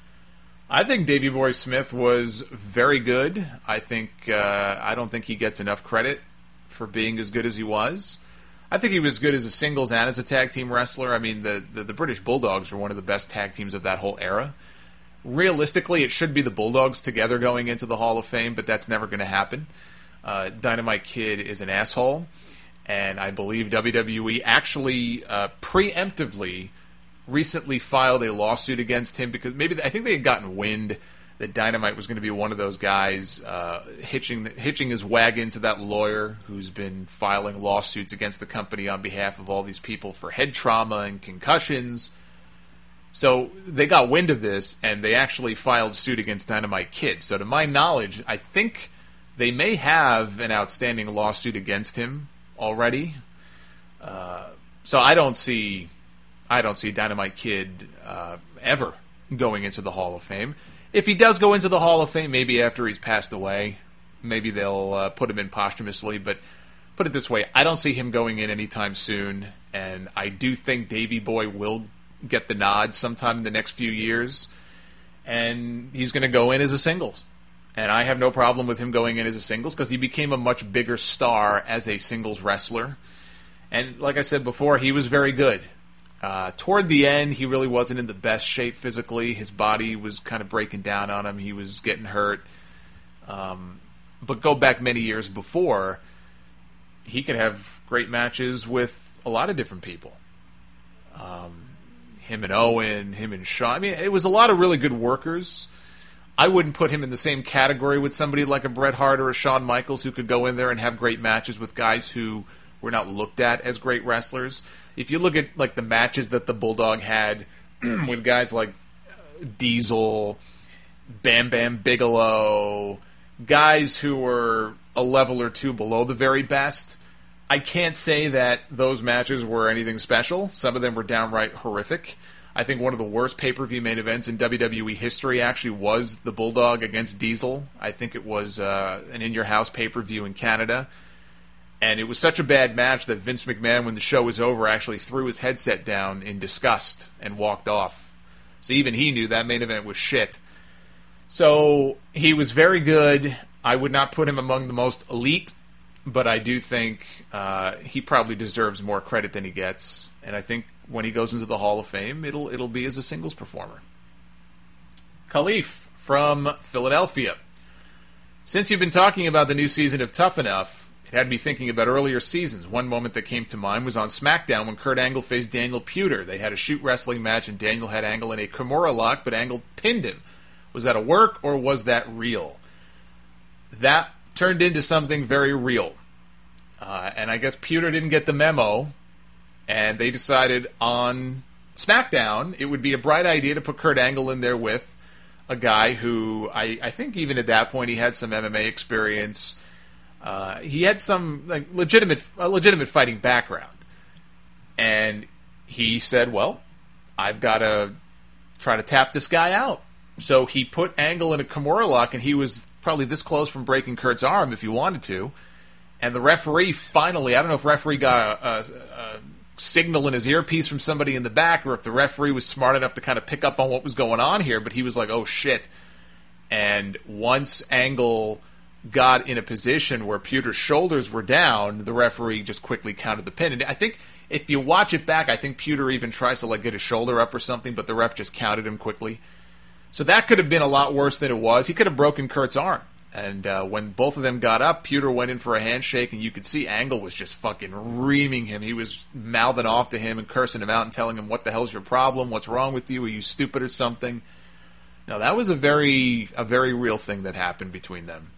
I think Davey Boy Smith was very good. I think uh, I don't think he gets enough credit for being as good as he was. I think he was good as a singles and as a tag team wrestler. I mean, the, the, the British Bulldogs were one of the best tag teams of that whole era. Realistically, it should be the Bulldogs together going into the Hall of Fame, but that's never going to happen. Uh, Dynamite Kid is an asshole, and I believe W W E actually uh, preemptively recently filed a lawsuit against him because maybe I think they had gotten wind that Dynamite was going to be one of those guys uh, hitching hitching his wagon to that lawyer who's been filing lawsuits against the company on behalf of all these people for head trauma and concussions. So they got wind of this, and they actually filed suit against Dynamite Kid. So to my knowledge, I think they may have an outstanding lawsuit against him already. Uh, so I don't see, I don't see Dynamite Kid uh, ever going into the Hall of Fame. If he does go into the Hall of Fame, maybe after he's passed away, maybe they'll uh, put him in posthumously. But put it this way, I don't see him going in anytime soon, and I do think Davey Boy will get the nod sometime in the next few years, and he's going to go in as a singles. And I have no problem with him going in as a singles because he became a much bigger star as a singles wrestler. And like I said before, he was very good. Uh, toward the end, he really wasn't in the best shape physically. His body was kind of breaking down on him. He was getting hurt. Um, but go back many years before, he could have great matches with a lot of different people. Um, him and Owen, him and Shawn. I mean, it was a lot of really good workers. I wouldn't put him in the same category with somebody like a Bret Hart or a Shawn Michaels who could go in there and have great matches with guys who were not looked at as great wrestlers. If you look at like the matches that the Bulldog had with guys like Diesel, Bam Bam Bigelow, guys who were a level or two below the very best, I can't say that those matches were anything special. Some of them were downright horrific. I think one of the worst pay-per-view main events in W W E history actually was the Bulldog against Diesel. I think it was uh, an in-your-house pay-per-view in Canada. And it was such a bad match that Vince McMahon, when the show was over, actually threw his headset down in disgust and walked off. So even he knew that main event was shit. So he was very good. I would not put him among the most elite, but I do think uh, he probably deserves more credit than he gets. And I think when he goes into the Hall of Fame, it'll it'll be as a singles performer. Khalif from Philadelphia. Since you've been talking about the new season of Tough Enough, it had me thinking about earlier seasons. One moment that came to mind was on SmackDown when Kurt Angle faced Daniel Puder. They had a shoot wrestling match and Daniel had Angle in a Kimura lock, but Angle pinned him. Was that a work or was that real? That turned into something very real. Uh, and I guess Puder didn't get the memo, and they decided on SmackDown it would be a bright idea to put Kurt Angle in there with a guy who I, I think even at that point he had some M M A experience. Uh, he had some like legitimate, a legitimate fighting background, and he said, "Well, I've got to try to tap this guy out." So he put Angle in a Kimura lock, and he was probably this close from breaking Kurt's arm if he wanted to. And the referee finally, I don't know if referee got a, a, a signal in his earpiece from somebody in the back, or if the referee was smart enough to kind of pick up on what was going on here. But he was like, "Oh shit!" And once Angle got in a position where Puder's shoulders were down, the referee just quickly counted the pin. And I think if you watch it back, I think Puder even tries to like get his shoulder up or something, but the ref just counted him quickly. So that could have been a lot worse than it was. He could have broken Kurt's arm. And uh, when both of them got up, Puder went in for a handshake, and you could see Angle was just fucking reaming him. He was mouthing off to him and cursing him out and telling him, "What the hell's your problem? What's wrong with you? Are you stupid or something?" Now, that was a very, a very real thing that happened between them.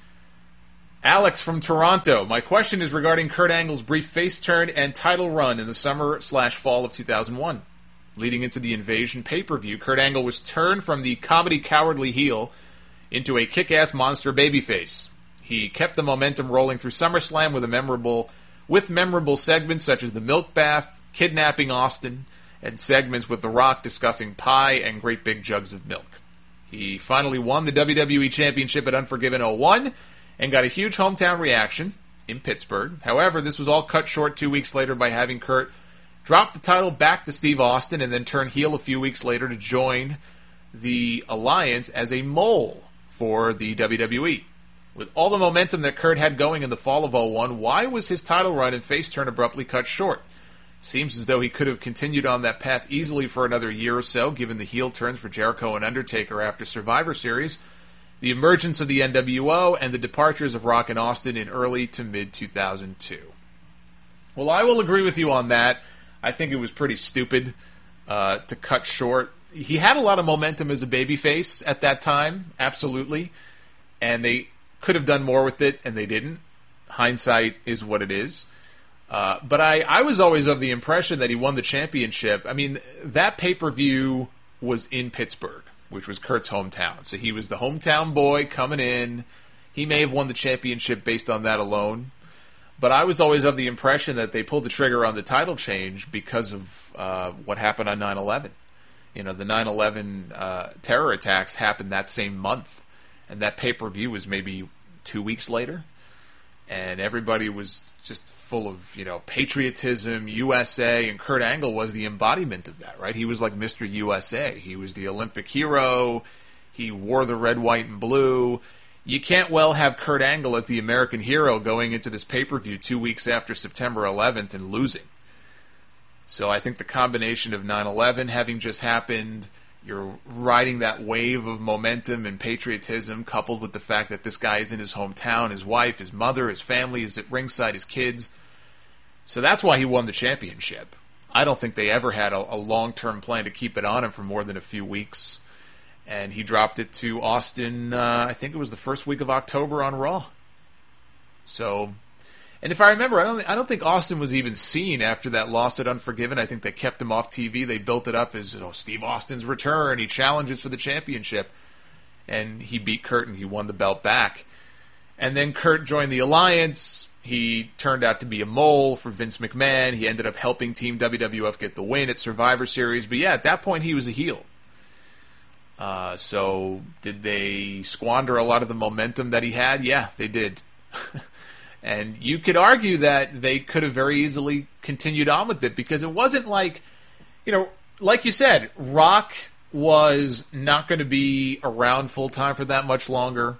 Alex from Toronto. My question is regarding Kurt Angle's brief face turn and title run in the summer slash fall of two thousand one. Leading into the Invasion pay-per-view, Kurt Angle was turned from the comedy cowardly heel into a kick-ass monster babyface. He kept the momentum rolling through SummerSlam with a memorable, with memorable segments such as the milk bath, kidnapping Austin, and segments with The Rock discussing pie and great big jugs of milk. He finally won the W W E Championship at Unforgiven oh one, and got a huge hometown reaction in Pittsburgh. However, this was all cut short two weeks later by having Kurt drop the title back to Steve Austin and then turn heel a few weeks later to join the Alliance as a mole for the W W E. With all the momentum that Kurt had going in the fall of oh one, why was his title run and face turn abruptly cut short? Seems as though he could have continued on that path easily for another year or so, given the heel turns for Jericho and Undertaker after Survivor Series, the emergence of the N W O, and the departures of Rock and Austin in early to mid two thousand two. Well, I will agree with you on that. I think it was pretty stupid uh, to cut short. He had a lot of momentum as a babyface at that time, absolutely, and they could have done more with it, and they didn't. Hindsight is what it is. Uh, but I, I was always of the impression that he won the championship. I mean, that pay-per-view was in Pittsburgh, which was Kurt's hometown. So he was the hometown boy coming in. He may have won the championship based on that alone. But I was always of the impression that they pulled the trigger on the title change because of uh, what happened on nine eleven. You know, the nine eleven uh, terror attacks happened that same month. And that pay-per-view was maybe two weeks later. And everybody was just full of, you know, patriotism, U S A, and Kurt Angle was the embodiment of that, right? He was like Mister U S A. He was the Olympic hero. He wore the red, white, and blue. You can't well have Kurt Angle as the American hero going into this pay-per-view two weeks after September eleventh and losing. So I think the combination of nine eleven having just happened, you're riding that wave of momentum and patriotism, coupled with the fact that this guy is in his hometown, his wife, his mother, his family is at ringside, his kids. So that's why he won the championship. I don't think they ever had a, a long-term plan to keep it on him for more than a few weeks. And he dropped it to Austin, uh, I think it was the first week of October on Raw. So, and if I remember, I don't, I don't think Austin was even seen after that loss at Unforgiven. I think they kept him off T V. They built it up as, you know, Steve Austin's return. He challenges for the championship. And he beat Kurt and he won the belt back. And then Kurt joined the Alliance. He turned out to be a mole for Vince McMahon. He ended up helping Team W W F get the win at Survivor Series. But yeah, at that point he was a heel. Uh, so did they squander a lot of the momentum that he had? Yeah, they did. And you could argue that they could have very easily continued on with it because it wasn't like, you know, like you said, Rock was not going to be around full-time for that much longer.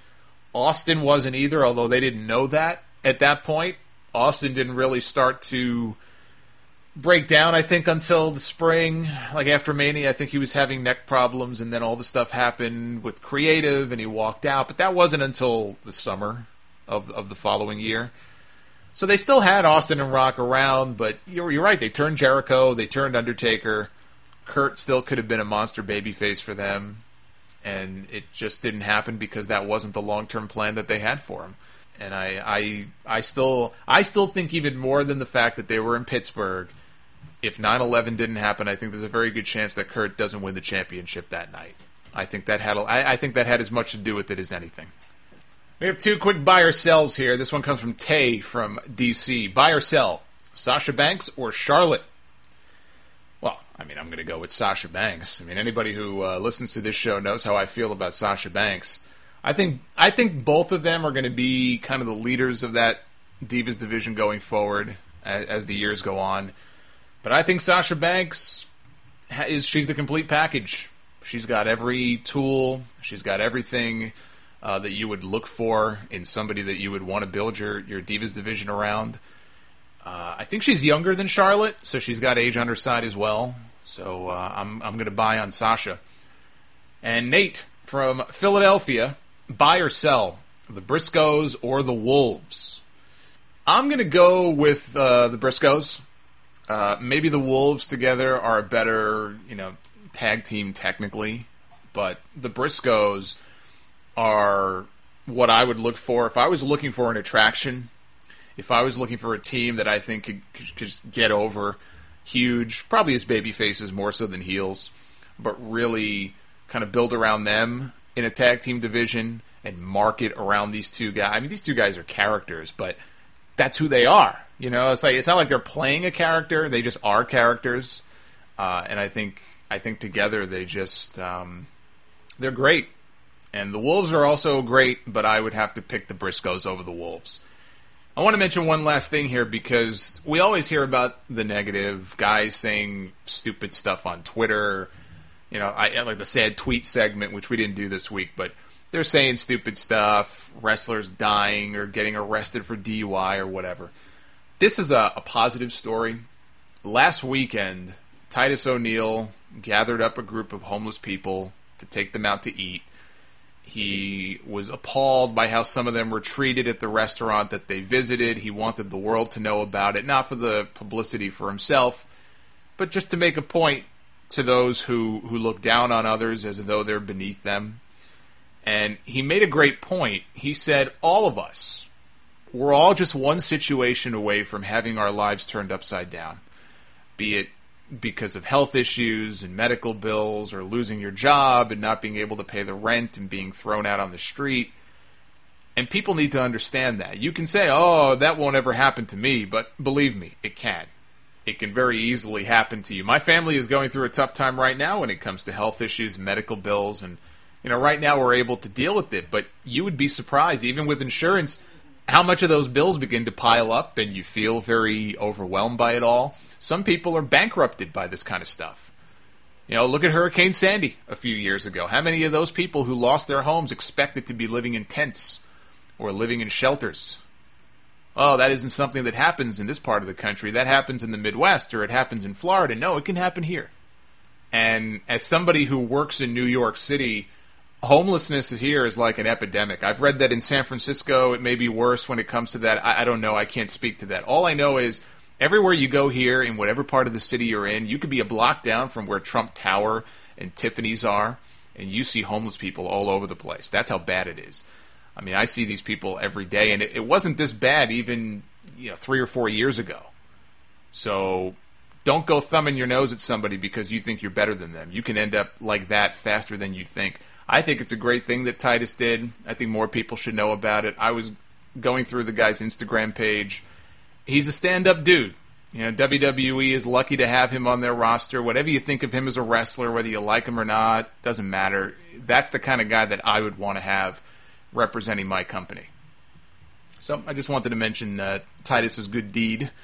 Austin wasn't either, although they didn't know that at that point. Austin didn't really start to break down, I think, until the spring. Like after Mania, I think he was having neck problems, and then all the stuff happened with creative, and he walked out. But that wasn't until the summer of of the following year. So they still had Austin and Rock around, but you're, you're right. They turned Jericho, they turned Undertaker. Kurt still could have been a monster babyface for them, and it just didn't happen because that wasn't the long-term plan that they had for him. And I, I, I still, I still think even more than the fact that they were in Pittsburgh, if nine eleven didn't happen, I think there's a very good chance that Kurt doesn't win the championship that night. I think that had, I, I think that had as much to do with it as anything. We have two quick buy or sells here. This one comes from Tay from D C. Buy or sell, Sasha Banks or Charlotte? Well, I mean, I'm going to go with Sasha Banks. I mean, anybody who uh, listens to this show knows how I feel about Sasha Banks. I think I think both of them are going to be kind of the leaders of that Divas division going forward as, as the years go on. But I think Sasha Banks is she's the complete package. She's got every tool. She's got everything uh, that you would look for in somebody that you would want to build your, your Divas division around. Uh, I think she's younger than Charlotte, so she's got age on her side as well. So uh, I'm I'm going to buy on Sasha. And Nate from Philadelphia, buy or sell, the Briscoes or the Wolves? I'm going to go with uh, the Briscoes. Uh, maybe the Wolves together are a better, you know, tag team technically, but the Briscoes are what I would look for if I was looking for an attraction. If I was looking for a team that I think could, could just get over huge, probably as baby faces more so than heels, but really kind of build around them in a tag team division and market around these two guys. I mean, these two guys are characters, but that's who they are. You know, it's like it's not like they're playing a character; they just are characters. Uh, and I think I think together they just um, they're great. And the Wolves are also great, but I would have to pick the Briscoes over the Wolves. I want to mention one last thing here because we always hear about the negative, guys saying stupid stuff on Twitter. You know, I like the sad tweet segment, which we didn't do this week, but they're saying stupid stuff, wrestlers dying or getting arrested for D U I or whatever. This is a, a positive story. Last weekend, Titus O'Neil gathered up a group of homeless people to take them out to eat. He was appalled by how some of them were treated at the restaurant that they visited. He wanted the world to know about it, not for the publicity for himself, but just to make a point to those who, who look down on others as though they're beneath them. And he made a great point. He said, all of us, we're all just one situation away from having our lives turned upside down, be it because of health issues and medical bills or losing your job and not being able to pay the rent and being thrown out on the street. And people need to understand that. You can say, oh, that won't ever happen to me, but believe me, it can. It can very easily happen to you. My family is going through a tough time right now when it comes to health issues, medical bills, and you know, right now we're able to deal with it, but you would be surprised, even with insurance, how much of those bills begin to pile up and you feel very overwhelmed by it all. Some people are bankrupted by this kind of stuff. You know, look at Hurricane Sandy a few years ago. How many of those people who lost their homes expected to be living in tents or living in shelters? Oh, that isn't something that happens in this part of the country. That happens in the Midwest or it happens in Florida. No, it can happen here. And as somebody who works in New York City, homelessness here is like an epidemic. I've read that in San Francisco it may be worse when it comes to that. I, I don't know. I can't speak to that. All I know is everywhere you go here, in whatever part of the city you're in, you could be a block down from where Trump Tower and Tiffany's are, and you see homeless people all over the place. That's how bad it is. I mean, I see these people every day, and it, it wasn't this bad even you know three or four years ago. So don't go thumbing your nose at somebody because you think you're better than them. You can end up like that faster than you think. I think it's a great thing that Titus did. I think more people should know about it. I was going through the guy's Instagram page. He's a stand-up dude. You know, W W E is lucky to have him on their roster. Whatever you think of him as a wrestler, whether you like him or not, doesn't matter. That's the kind of guy that I would want to have representing my company. So I just wanted to mention uh, Titus's good deed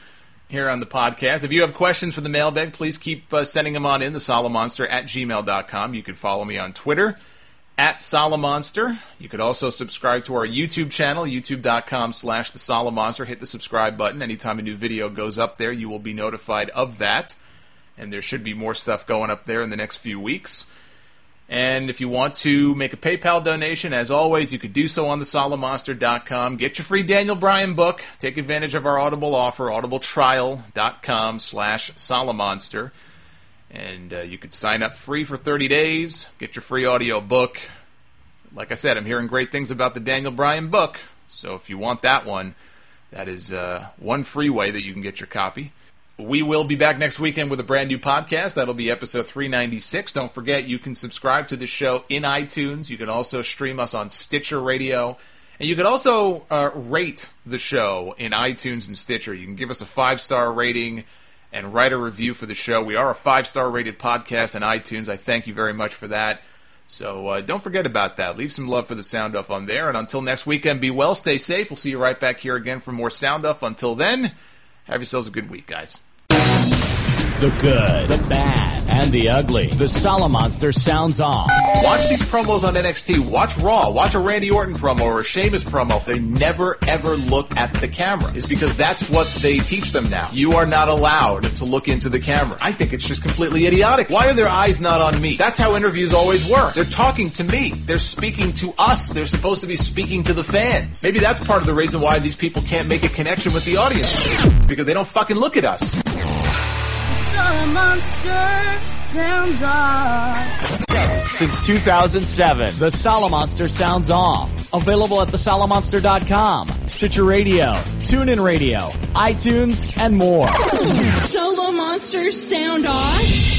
here on the podcast. If you have questions for the mailbag, please keep uh, sending them on in, the Solomonster at gmail dot com. You can follow me on Twitter, at Solomonster. You could also subscribe to our YouTube channel, youtube dot com slash the Solomonster. Hit the subscribe button. Anytime a new video goes up there, you will be notified of that. And there should be more stuff going up there in the next few weeks. And if you want to make a PayPal donation, as always, you could do so on the Solomonster dot com. Get your free Daniel Bryan book. Take advantage of our Audible offer, audible trial dot com slash Solomonster. And uh, you could sign up free for thirty days, get your free audio book. Like I said, I'm hearing great things about the Daniel Bryan book. So if you want that one, that is uh, one free way that you can get your copy. We will be back next weekend with a brand new podcast. That'll be episode three ninety-six. Don't forget, you can subscribe to the show in iTunes. You can also stream us on Stitcher Radio. And you can also uh, rate the show in iTunes and Stitcher. You can give us a five-star rating and write a review for the show. We are a five-star rated podcast on iTunes. I thank you very much for that. So uh, don't forget about that. Leave some love for the Sound Off on there. And until next weekend, be well, stay safe. We'll see you right back here again for more Sound Off. Until then, have yourselves a good week, guys. The good, the bad, and the ugly. The Solomonster sounds off. Watch these promos on N X T. Watch Raw. Watch a Randy Orton promo or a Sheamus promo. They never, ever look at the camera. It's because that's what they teach them now. You are not allowed to look into the camera. I think it's just completely idiotic. Why are their eyes not on me? That's how interviews always work. They're talking to me. They're speaking to us. They're supposed to be speaking to the fans. Maybe that's part of the reason why these people can't make a connection with the audience. Because they don't fucking look at us. Solomonster sounds off. Since two thousand seven, the Solomonster sounds off. Available at the Solomonster dot com, Stitcher Radio, TuneIn Radio, iTunes, and more. Solomonster sound off.